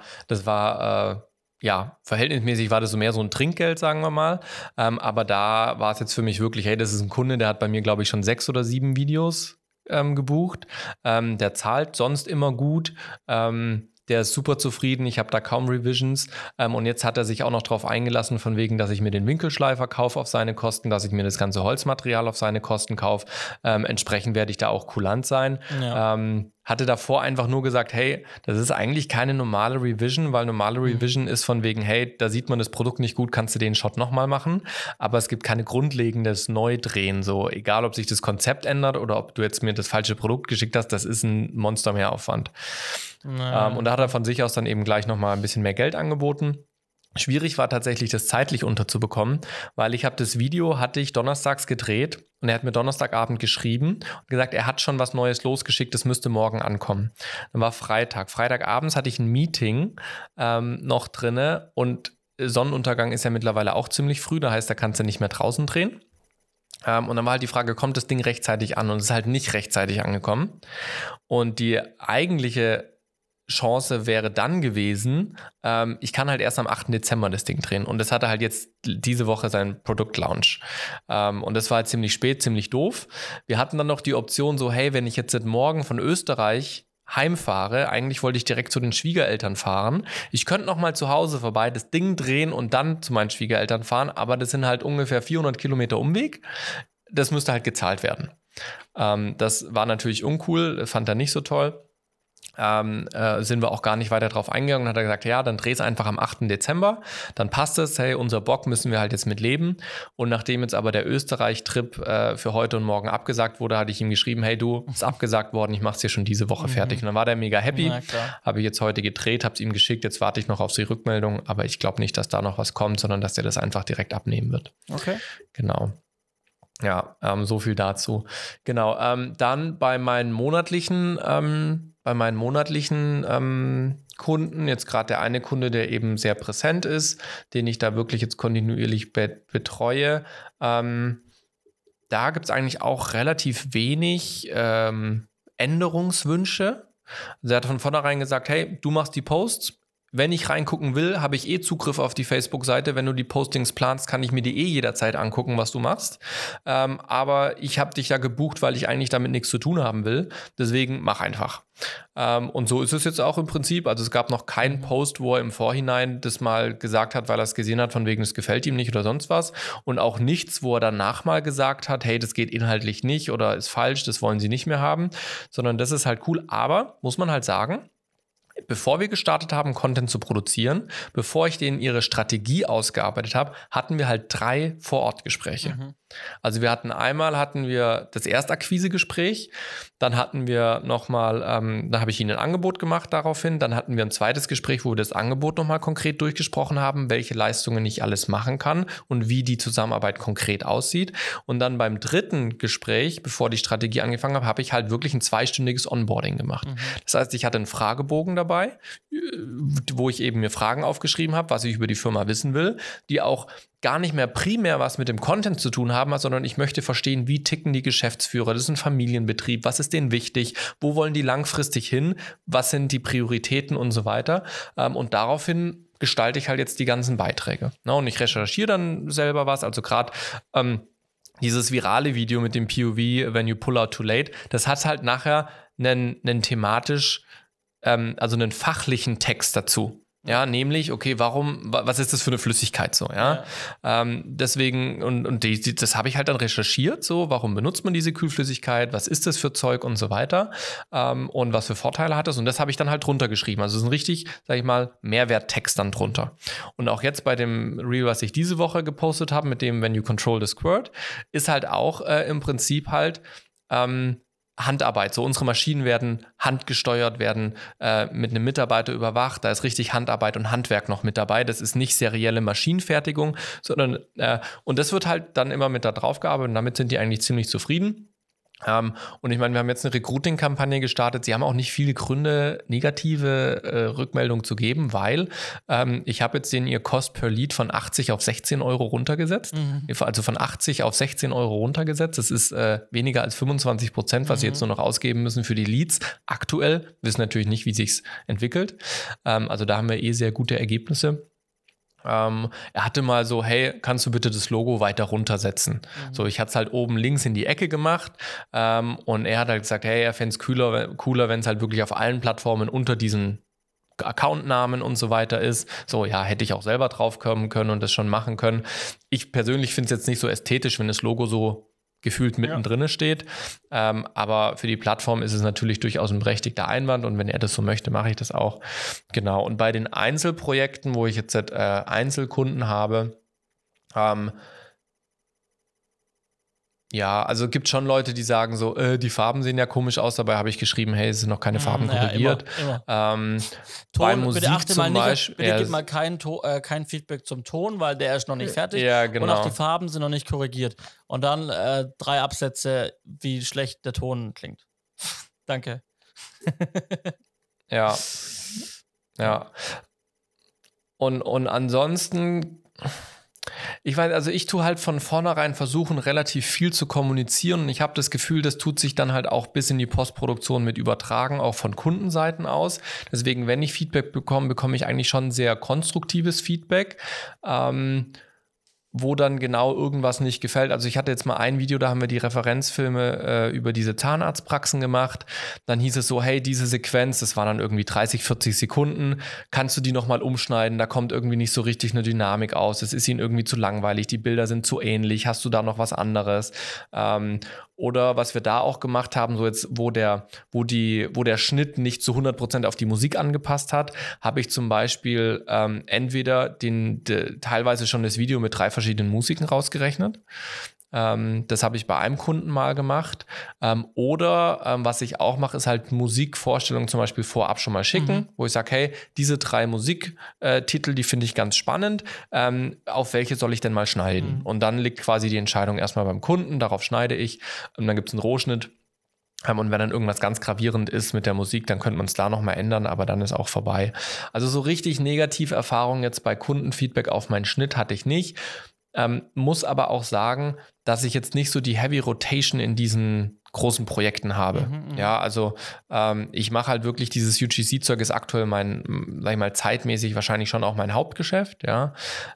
verhältnismäßig war das so mehr so ein Trinkgeld, sagen wir mal. Aber da war es jetzt für mich wirklich, hey, das ist ein Kunde, der hat bei mir, glaube ich, schon 6 oder 7 Videos gebucht. Der zahlt sonst immer gut. Der ist super zufrieden, ich habe da kaum Revisions und jetzt hat er sich auch noch drauf eingelassen, von wegen, dass ich mir den Winkelschleifer kaufe auf seine Kosten, dass ich mir das ganze Holzmaterial auf seine Kosten kaufe. Entsprechend werde ich da auch kulant sein. Ja. Hatte davor einfach nur gesagt, hey, das ist eigentlich keine normale Revision, weil normale Revision ist von wegen, hey, da sieht man das Produkt nicht gut, kannst du den Shot nochmal machen, aber es gibt keine grundlegendes Neudrehen, so egal, ob sich das Konzept ändert oder ob du jetzt mir das falsche Produkt geschickt hast, das ist ein Monstermehraufwand. Und da hat er von sich aus dann eben gleich nochmal ein bisschen mehr Geld angeboten. Schwierig war tatsächlich, das zeitlich unterzubekommen, weil ich hatte ich donnerstags gedreht und er hat mir Donnerstagabend geschrieben und gesagt, er hat schon was Neues losgeschickt, das müsste morgen ankommen. Dann war Freitag. Freitagabends hatte ich ein Meeting noch drinne und Sonnenuntergang ist ja mittlerweile auch ziemlich früh, da heißt, da kannst du nicht mehr draußen drehen. Und dann war halt die Frage, kommt das Ding rechtzeitig an? Und es ist halt nicht rechtzeitig angekommen. Und die eigentliche Chance wäre dann gewesen, ich kann halt erst am 8. Dezember das Ding drehen und das hatte halt jetzt diese Woche seinen Produktlaunch und das war halt ziemlich spät, ziemlich doof. Wir hatten dann noch die Option so, hey, wenn ich jetzt morgen von Österreich heimfahre, eigentlich wollte ich direkt zu den Schwiegereltern fahren, ich könnte noch mal zu Hause vorbei, das Ding drehen und dann zu meinen Schwiegereltern fahren, aber das sind halt ungefähr 400 Kilometer Umweg, das müsste halt gezahlt werden. Das war natürlich uncool, fand er nicht so toll. Sind wir auch gar nicht weiter drauf eingegangen und hat er gesagt, ja, dann dreh es einfach am 8. Dezember, dann passt es, hey, unser Bock müssen wir halt jetzt mit leben. Und nachdem jetzt aber der Österreich-Trip für heute und morgen abgesagt wurde, hatte ich ihm geschrieben, hey du, ist abgesagt worden, ich mach's dir schon diese Woche fertig. Und dann war der mega happy, habe ich jetzt heute gedreht, habe es ihm geschickt, jetzt warte ich noch auf die Rückmeldung, aber ich glaube nicht, dass da noch was kommt, sondern dass der das einfach direkt abnehmen wird. Okay. Genau. Ja, so viel dazu. Genau, dann bei meinen monatlichen Kunden, jetzt gerade der eine Kunde, der eben sehr präsent ist, den ich da wirklich jetzt kontinuierlich betreue, da gibt es eigentlich auch relativ wenig Änderungswünsche. Also er hat von vornherein gesagt, hey, du machst die Posts, wenn ich reingucken will, habe ich Zugriff auf die Facebook-Seite. Wenn du die Postings planst, kann ich mir die jederzeit angucken, was du machst. Aber ich habe dich ja gebucht, weil ich eigentlich damit nichts zu tun haben will. Deswegen mach einfach. Und so ist es jetzt auch im Prinzip. Also es gab noch keinen Post, wo er im Vorhinein das mal gesagt hat, weil er es gesehen hat, von wegen, es gefällt ihm nicht oder sonst was. Und auch nichts, wo er danach mal gesagt hat, hey, das geht inhaltlich nicht oder ist falsch, das wollen sie nicht mehr haben. Sondern das ist halt cool. Aber, muss man halt sagen, bevor wir gestartet haben, Content zu produzieren, bevor ich denen ihre Strategie ausgearbeitet habe, hatten wir halt 3 Vorortgespräche. Also wir hatten das Erstakquise-Gespräch, dann hatten wir nochmal, da habe ich ihnen ein Angebot gemacht daraufhin, dann hatten wir ein zweites Gespräch, wo wir das Angebot nochmal konkret durchgesprochen haben, welche Leistungen ich alles machen kann und wie die Zusammenarbeit konkret aussieht. Und dann beim 3. Gespräch, bevor die Strategie angefangen habe ich halt wirklich ein 2-stündiges Onboarding gemacht. Das heißt, ich hatte einen Fragebogen dabei, wo ich eben mir Fragen aufgeschrieben habe, was ich über die Firma wissen will, die auch gar nicht mehr primär was mit dem Content zu tun haben, sondern ich möchte verstehen, wie ticken die Geschäftsführer, das ist ein Familienbetrieb, was ist denen wichtig, wo wollen die langfristig hin, was sind die Prioritäten und so weiter. Und daraufhin gestalte ich halt jetzt die ganzen Beiträge. Und ich recherchiere dann selber was, also gerade dieses virale Video mit dem POV, When You Pull Out Too Late, das hat halt nachher einen thematisch, also einen fachlichen Text dazu. Ja, nämlich, okay, was ist das für eine Flüssigkeit so, ja? Deswegen, und das habe ich halt dann recherchiert, so, warum benutzt man diese Kühlflüssigkeit, was ist das für Zeug und so weiter, und was für Vorteile hat das, und das habe ich dann halt drunter geschrieben. Also es ist ein richtig, sag ich mal, Mehrwerttext dann drunter. Und auch jetzt bei dem Reel, was ich diese Woche gepostet habe, mit dem When You Control the Squirt, ist halt auch im Prinzip halt, Handarbeit. So, unsere Maschinen werden handgesteuert, werden mit einem Mitarbeiter überwacht. Da ist richtig Handarbeit und Handwerk noch mit dabei. Das ist nicht serielle Maschinenfertigung, sondern und das wird halt dann immer mit da drauf gearbeitet und damit sind die eigentlich ziemlich zufrieden. Und ich meine, wir haben jetzt eine Recruiting-Kampagne gestartet. Sie haben auch nicht viele Gründe, negative Rückmeldungen zu geben, weil ich habe jetzt ihr Cost per Lead von 80 auf 16 Euro runtergesetzt. Also von 80 auf 16 Euro runtergesetzt. Das ist weniger als 25%, was sie jetzt nur noch ausgeben müssen für die Leads. Aktuell wissen natürlich nicht, wie sich's entwickelt. Also da haben wir sehr gute Ergebnisse. Er hatte mal so, hey, kannst du bitte das Logo weiter runtersetzen? So, ich hatte es halt oben links in die Ecke gemacht und er hat halt gesagt, hey, er fände es cooler, wenn es halt wirklich auf allen Plattformen unter diesen Accountnamen und so weiter ist. So, ja, hätte ich auch selber drauf kommen können und das schon machen können. Ich persönlich finde es jetzt nicht so ästhetisch, wenn das Logo so gefühlt mittendrin steht. Aber für die Plattform ist es natürlich durchaus ein berechtigter Einwand und wenn er das so möchte, mache ich das auch. Genau. Und bei den Einzelprojekten, wo ich jetzt Einzelkunden habe, ja, also es gibt schon Leute, die sagen so, die Farben sehen ja komisch aus, dabei habe ich geschrieben, hey, es sind noch keine Farben korrigiert. Immer. Bei Ton, Musik bitte achte zum mal Beispiel. Bitte gib mal kein Feedback zum Ton, weil der ist noch nicht fertig. Ja, genau. Und auch die Farben sind noch nicht korrigiert. Und dann 3 Absätze, wie schlecht der Ton klingt. Danke. Ja. Und ansonsten, ich weiß, also ich tue halt von vornherein versuchen, relativ viel zu kommunizieren und ich habe das Gefühl, das tut sich dann halt auch bis in die Postproduktion mit übertragen, auch von Kundenseiten aus. Deswegen, wenn ich Feedback bekomme ich eigentlich schon sehr konstruktives Feedback, wo dann genau irgendwas nicht gefällt. Also ich hatte jetzt mal ein Video, da haben wir die Referenzfilme über diese Zahnarztpraxen gemacht. Dann hieß es so, hey, diese Sequenz, das war dann irgendwie 30, 40 Sekunden, kannst du die nochmal umschneiden? Da kommt irgendwie nicht so richtig eine Dynamik aus. Es ist ihnen irgendwie zu langweilig, die Bilder sind zu ähnlich. Hast du da noch was anderes? Oder was wir da auch gemacht haben, so jetzt, wo der Schnitt nicht zu 100% auf die Musik angepasst hat, habe ich zum Beispiel entweder teilweise schon das Video mit 3 verschiedenen Musiken rausgerechnet. Das habe ich bei einem Kunden mal gemacht. Oder was ich auch mache, ist halt Musikvorstellungen zum Beispiel vorab schon mal schicken, wo ich sage, hey, diese 3 Musiktitel, die finde ich ganz spannend. Auf welche soll ich denn mal schneiden? Und dann liegt quasi die Entscheidung erstmal beim Kunden, darauf schneide ich. Und dann gibt es einen Rohschnitt. Und wenn dann irgendwas ganz gravierend ist mit der Musik, dann könnte man es da nochmal ändern, aber dann ist auch vorbei. Also so richtig negative Erfahrungen jetzt bei Kundenfeedback auf meinen Schnitt hatte ich nicht. Muss aber auch sagen, dass ich jetzt nicht so die Heavy Rotation in diesen großen Projekten habe. Ja, also ich mache halt wirklich dieses UGC-Zeug ist aktuell sag ich mal, zeitmäßig wahrscheinlich schon auch mein Hauptgeschäft, ja.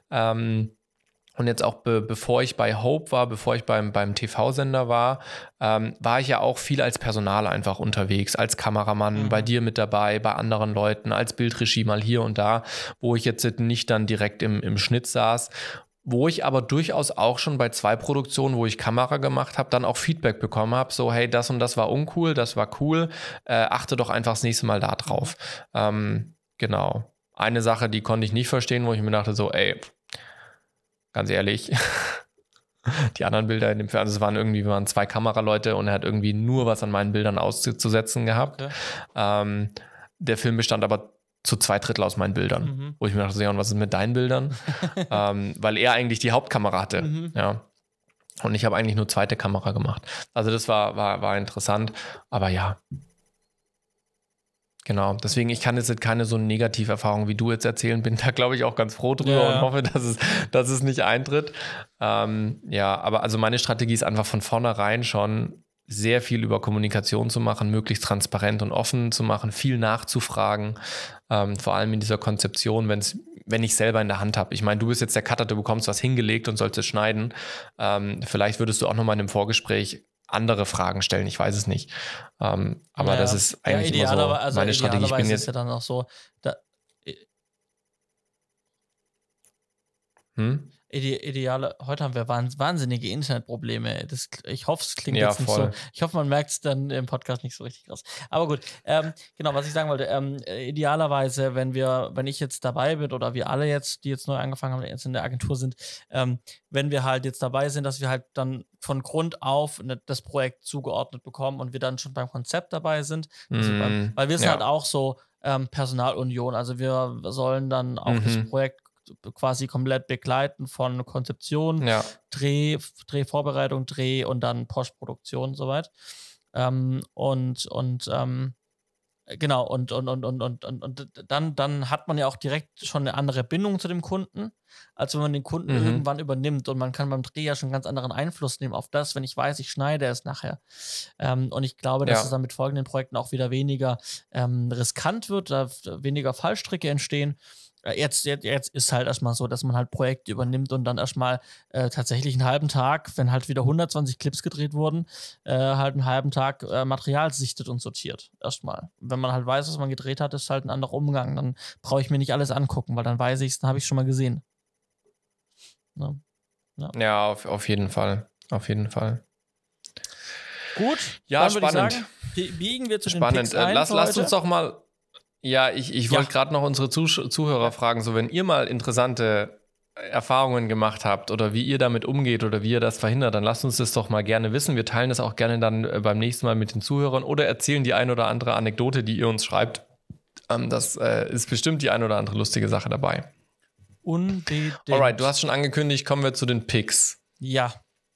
Und jetzt auch bevor ich bei Hope war, bevor ich beim TV-Sender war ich ja auch viel als Personal einfach unterwegs, als Kameramann, bei dir mit dabei, bei anderen Leuten, als Bildregie mal hier und da, wo ich jetzt nicht dann direkt im Schnitt saß. Wo ich aber durchaus auch schon bei 2 Produktionen, wo ich Kamera gemacht habe, dann auch Feedback bekommen habe, so hey, das und das war uncool, das war cool, achte doch einfach das nächste Mal da drauf. Genau. Eine Sache, die konnte ich nicht verstehen, wo ich mir dachte so, ey, ganz ehrlich, die anderen Bilder in dem Fernsehen wir waren 2 Kameraleute und er hat irgendwie nur was an meinen Bildern auszusetzen gehabt. Okay. Der Film bestand aber zu 2/3 aus meinen Bildern, wo ich mir dachte, ja, und was ist mit deinen Bildern? Weil er eigentlich die Hauptkamera hatte, ja. Und ich habe eigentlich nur zweite Kamera gemacht. Also das war interessant, aber ja. Genau, deswegen, ich kann jetzt keine so negative Erfahrung wie du jetzt erzählen, bin da, glaube ich, auch ganz froh drüber und hoffe, dass es nicht eintritt. Aber also meine Strategie ist einfach von vornherein schon sehr viel über Kommunikation zu machen, möglichst transparent und offen zu machen, viel nachzufragen, vor allem in dieser Konzeption, wenn ich selber in der Hand habe. Ich meine, du bist jetzt der Cutter, du bekommst was hingelegt und sollst es schneiden. Vielleicht würdest du auch nochmal in einem Vorgespräch andere Fragen stellen, ich weiß es nicht. Aber das ist eigentlich immer so meine Strategie. Ich bin jetzt ist ja dann auch so, heute haben wir wahnsinnige Internetprobleme. Ich hoffe, es klingt jetzt nicht so. Ich hoffe, man merkt es dann im Podcast nicht so richtig raus. Aber gut, genau, was ich sagen wollte, idealerweise, wenn ich jetzt dabei bin oder wir alle jetzt, die jetzt neu angefangen haben, jetzt in der Agentur sind, wenn wir halt jetzt dabei sind, dass wir halt dann von Grund auf das Projekt zugeordnet bekommen und wir dann schon beim Konzept dabei sind. Weil wir sind halt auch so Personalunion, also wir sollen dann auch das Projekt quasi komplett begleiten von Konzeption, Drehvorbereitung, Dreh und dann Postproduktion soweit. Genau, und dann hat man ja auch direkt schon eine andere Bindung zu dem Kunden, als wenn man den Kunden irgendwann übernimmt, und man kann beim Dreh ja schon einen ganz anderen Einfluss nehmen auf das, wenn ich weiß, ich schneide es nachher. Und ich glaube, dass es dann mit folgenden Projekten auch wieder weniger riskant wird, da weniger Fallstricke entstehen. Jetzt ist halt erstmal so, dass man halt Projekte übernimmt und dann erstmal tatsächlich einen halben Tag, wenn halt wieder 120 Clips gedreht wurden, halt einen halben Tag Material sichtet und sortiert. Erstmal. Wenn man halt weiß, was man gedreht hat, ist halt ein anderer Umgang. Dann brauche ich mir nicht alles angucken, weil dann weiß ich es, dann habe ich es schon mal gesehen. Ja, auf jeden Fall. Auf jeden Fall. Gut. Ja, spannend. Biegen wir zu den Picks ein. Lasst uns doch mal. Ja, ich wollte gerade noch unsere Zuhörer fragen, so wenn ihr mal interessante Erfahrungen gemacht habt oder wie ihr damit umgeht oder wie ihr das verhindert, dann lasst uns das doch mal gerne wissen. Wir teilen das auch gerne dann beim nächsten Mal mit den Zuhörern oder erzählen die ein oder andere Anekdote, die ihr uns schreibt. Das ist bestimmt die ein oder andere lustige Sache dabei. Unbedingt. Alright, du hast schon angekündigt, kommen wir zu den Picks. Ja.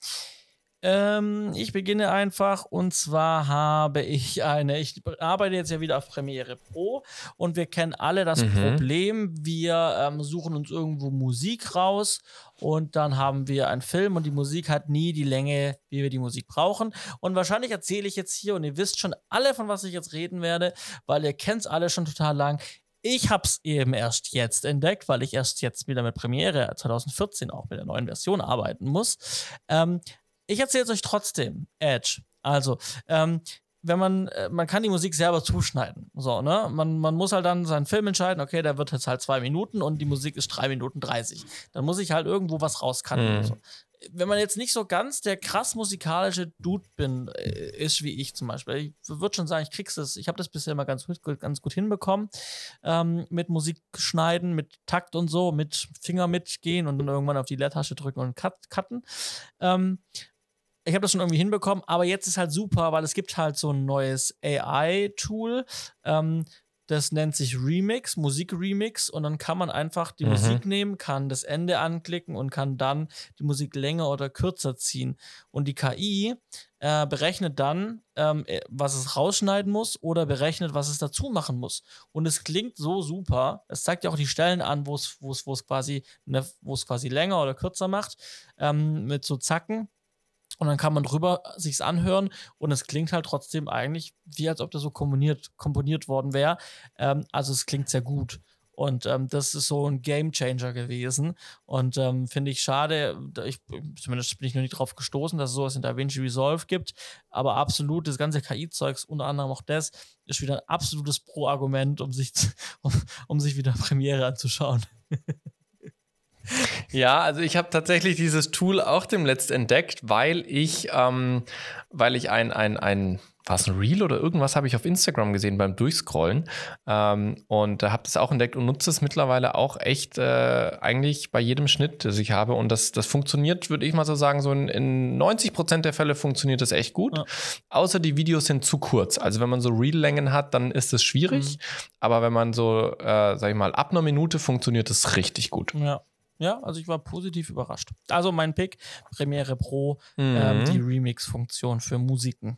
Ich beginne einfach, und zwar habe ich ich arbeite jetzt ja wieder auf Premiere Pro, und wir kennen alle das Problem, wir suchen uns irgendwo Musik raus und dann haben wir einen Film und die Musik hat nie die Länge, wie wir die Musik brauchen, und wahrscheinlich erzähle ich jetzt hier, und ihr wisst schon alle, von was ich jetzt reden werde, weil ihr kennt es alle schon total lang. Ich habe es eben erst jetzt entdeckt, weil ich erst jetzt wieder mit Premiere 2014 auch mit der neuen Version arbeiten muss. Ich erzähle es euch trotzdem, Edge. Also, wenn man kann die Musik selber zuschneiden. So, ne? Man muss halt dann seinen Film entscheiden, okay, der wird jetzt halt 2 Minuten und die Musik ist 3 Minuten 30. Dann muss ich halt irgendwo was rauscutten. So. Wenn man jetzt nicht so ganz der krass musikalische Dude ist, wie ich zum Beispiel. Ich würde schon sagen, ich habe das bisher immer ganz gut hinbekommen. Mit Musik schneiden, mit Takt und so, mit Finger mitgehen und dann irgendwann auf die Leertasche drücken und cutten. Ich habe das schon irgendwie hinbekommen, aber jetzt ist halt super, weil es gibt halt so ein neues AI-Tool, das nennt sich Remix, Musik-Remix, und dann kann man einfach die Musik nehmen, kann das Ende anklicken und kann dann die Musik länger oder kürzer ziehen. Und die KI berechnet dann, was es rausschneiden muss, oder berechnet, was es dazu machen muss. Und es klingt so super. Es zeigt ja auch die Stellen an, wo es quasi länger oder kürzer macht, mit so Zacken. Und dann kann man drüber sich's anhören, und es klingt halt trotzdem eigentlich wie, als ob das so komponiert worden wäre. Also es klingt sehr gut. Und das ist so ein Gamechanger gewesen. Und finde ich schade, zumindest bin ich noch nicht drauf gestoßen, dass es sowas in DaVinci Resolve gibt. Aber absolut, das ganze KI-Zeugs, unter anderem auch das, ist wieder ein absolutes Pro-Argument, um sich wieder Premiere anzuschauen. Ja, also ich habe tatsächlich dieses Tool auch demnächst entdeckt, weil ich ein war es ein Reel oder irgendwas habe ich auf Instagram gesehen beim Durchscrollen, und habe das auch entdeckt und nutze es mittlerweile auch echt eigentlich bei jedem Schnitt, das ich habe, und das funktioniert, würde ich mal so sagen, so in 90% der Fälle funktioniert das echt gut, außer die Videos sind zu kurz. Also wenn man so Reel-Längen hat, dann ist es schwierig, aber wenn man so, sag ich mal, ab einer Minute funktioniert es richtig gut. Ja, also ich war positiv überrascht. Also mein Pick, Premiere Pro, die Remix-Funktion für Musiken.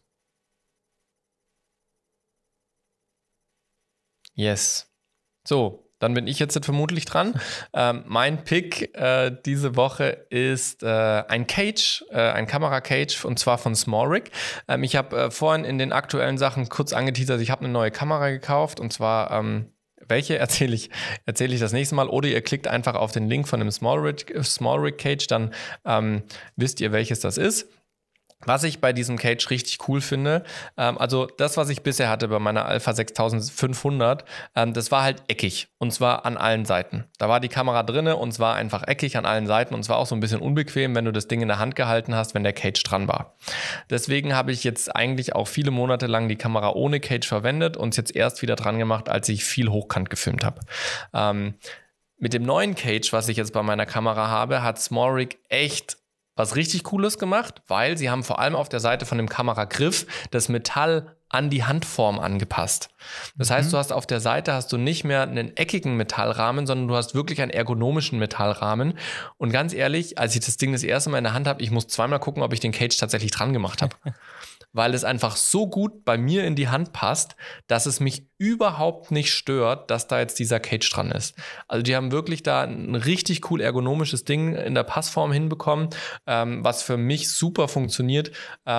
Yes. So, dann bin ich jetzt vermutlich dran. Mein Pick diese Woche ist ein Kamera-Cage, und zwar von SmallRig. Ich habe vorhin in den aktuellen Sachen kurz angeteasert, ich habe eine neue Kamera gekauft, und zwar welche erzähle ich das nächste Mal, oder ihr klickt einfach auf den Link von dem SmallRig Cage, dann wisst ihr, welches das ist. Was ich bei diesem Cage richtig cool finde, also das, was ich bisher hatte bei meiner Alpha 6500, das war halt eckig, und zwar an allen Seiten. Da war die Kamera drinne und es war einfach eckig an allen Seiten, und es war auch so ein bisschen unbequem, wenn du das Ding in der Hand gehalten hast, wenn der Cage dran war. Deswegen habe ich jetzt eigentlich auch viele Monate lang die Kamera ohne Cage verwendet und es jetzt erst wieder dran gemacht, als ich viel hochkant gefilmt habe. Mit dem neuen Cage, was ich jetzt bei meiner Kamera habe, hat SmallRig echt was richtig Cooles gemacht, weil sie haben vor allem auf der Seite von dem Kameragriff das Metall an die Handform angepasst. Das heißt, du hast auf der Seite hast du nicht mehr einen eckigen Metallrahmen, sondern du hast wirklich einen ergonomischen Metallrahmen. Und ganz ehrlich, als ich das Ding das erste Mal in der Hand habe, ich muss zweimal gucken, ob ich den Cage tatsächlich dran gemacht habe. Weil es einfach so gut bei mir in die Hand passt, dass es mich überhaupt nicht stört, dass da jetzt dieser Cage dran ist. Also die haben wirklich da ein richtig cool ergonomisches Ding in der Passform hinbekommen, was für mich super funktioniert.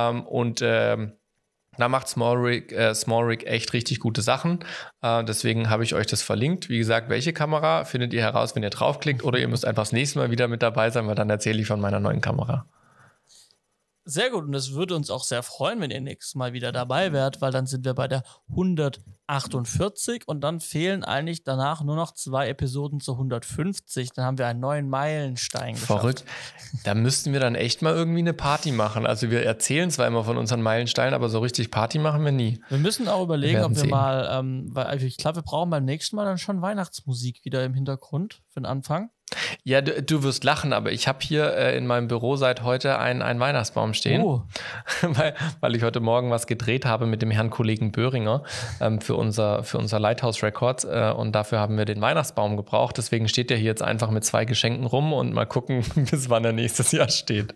Da macht Small Rig echt richtig gute Sachen. Deswegen habe ich euch das verlinkt. Wie gesagt, welche Kamera findet ihr heraus, wenn ihr draufklickt, oder ihr müsst einfach das nächste Mal wieder mit dabei sein, weil dann erzähle ich von meiner neuen Kamera. Sehr gut, und es würde uns auch sehr freuen, wenn ihr nächstes Mal wieder dabei wärt, weil dann sind wir bei der 148 und dann fehlen eigentlich danach nur noch 2 Episoden zu 150. Dann haben wir einen neuen Meilenstein geschafft. Verrückt. Da müssten wir dann echt mal irgendwie eine Party machen. Also wir erzählen zwar immer von unseren Meilensteinen, aber so richtig Party machen wir nie. Wir müssen auch überlegen, ob wir mal, weil ich glaube, wir brauchen beim nächsten Mal dann schon Weihnachtsmusik wieder im Hintergrund für den Anfang. Ja, du wirst lachen, aber ich habe hier in meinem Büro seit heute einen Weihnachtsbaum stehen, weil ich heute Morgen was gedreht habe mit dem Herrn Kollegen Böhringer für unser Lighthouse Records und dafür haben wir den Weihnachtsbaum gebraucht. Deswegen steht der hier jetzt einfach mit 2 Geschenken rum und mal gucken, bis wann er nächstes Jahr steht.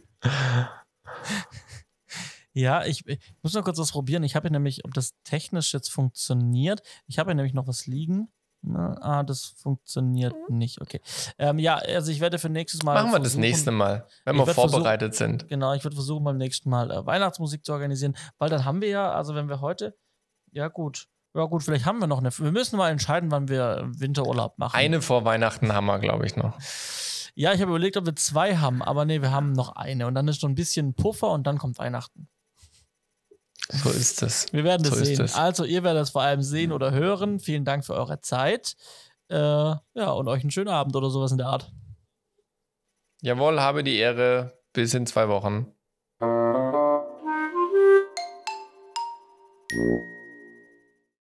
Ja, ich muss noch kurz was probieren. Ich habe hier nämlich, ob das technisch jetzt funktioniert, ich habe hier nämlich noch was liegen. Das funktioniert nicht. Okay. Ja, also ich werde für nächstes Mal. Machen wir das nächste Mal, wenn wir vorbereitet sind. Genau, ich würde versuchen, beim nächsten Mal Weihnachtsmusik zu organisieren, weil dann haben wir ja, also wenn wir heute, ja gut, vielleicht haben wir noch eine. Wir müssen mal entscheiden, wann wir Winterurlaub machen. Eine vor Weihnachten haben wir, glaube ich, noch. Ja, ich habe überlegt, ob wir 2 haben, aber nee, wir haben noch eine und dann ist so ein bisschen Puffer und dann kommt Weihnachten. So ist es. Wir werden es sehen. Also, ihr werdet es vor allem sehen oder hören. Vielen Dank für eure Zeit. Ja, und euch einen schönen Abend oder sowas in der Art. Jawohl, habe die Ehre. Bis in 2 Wochen.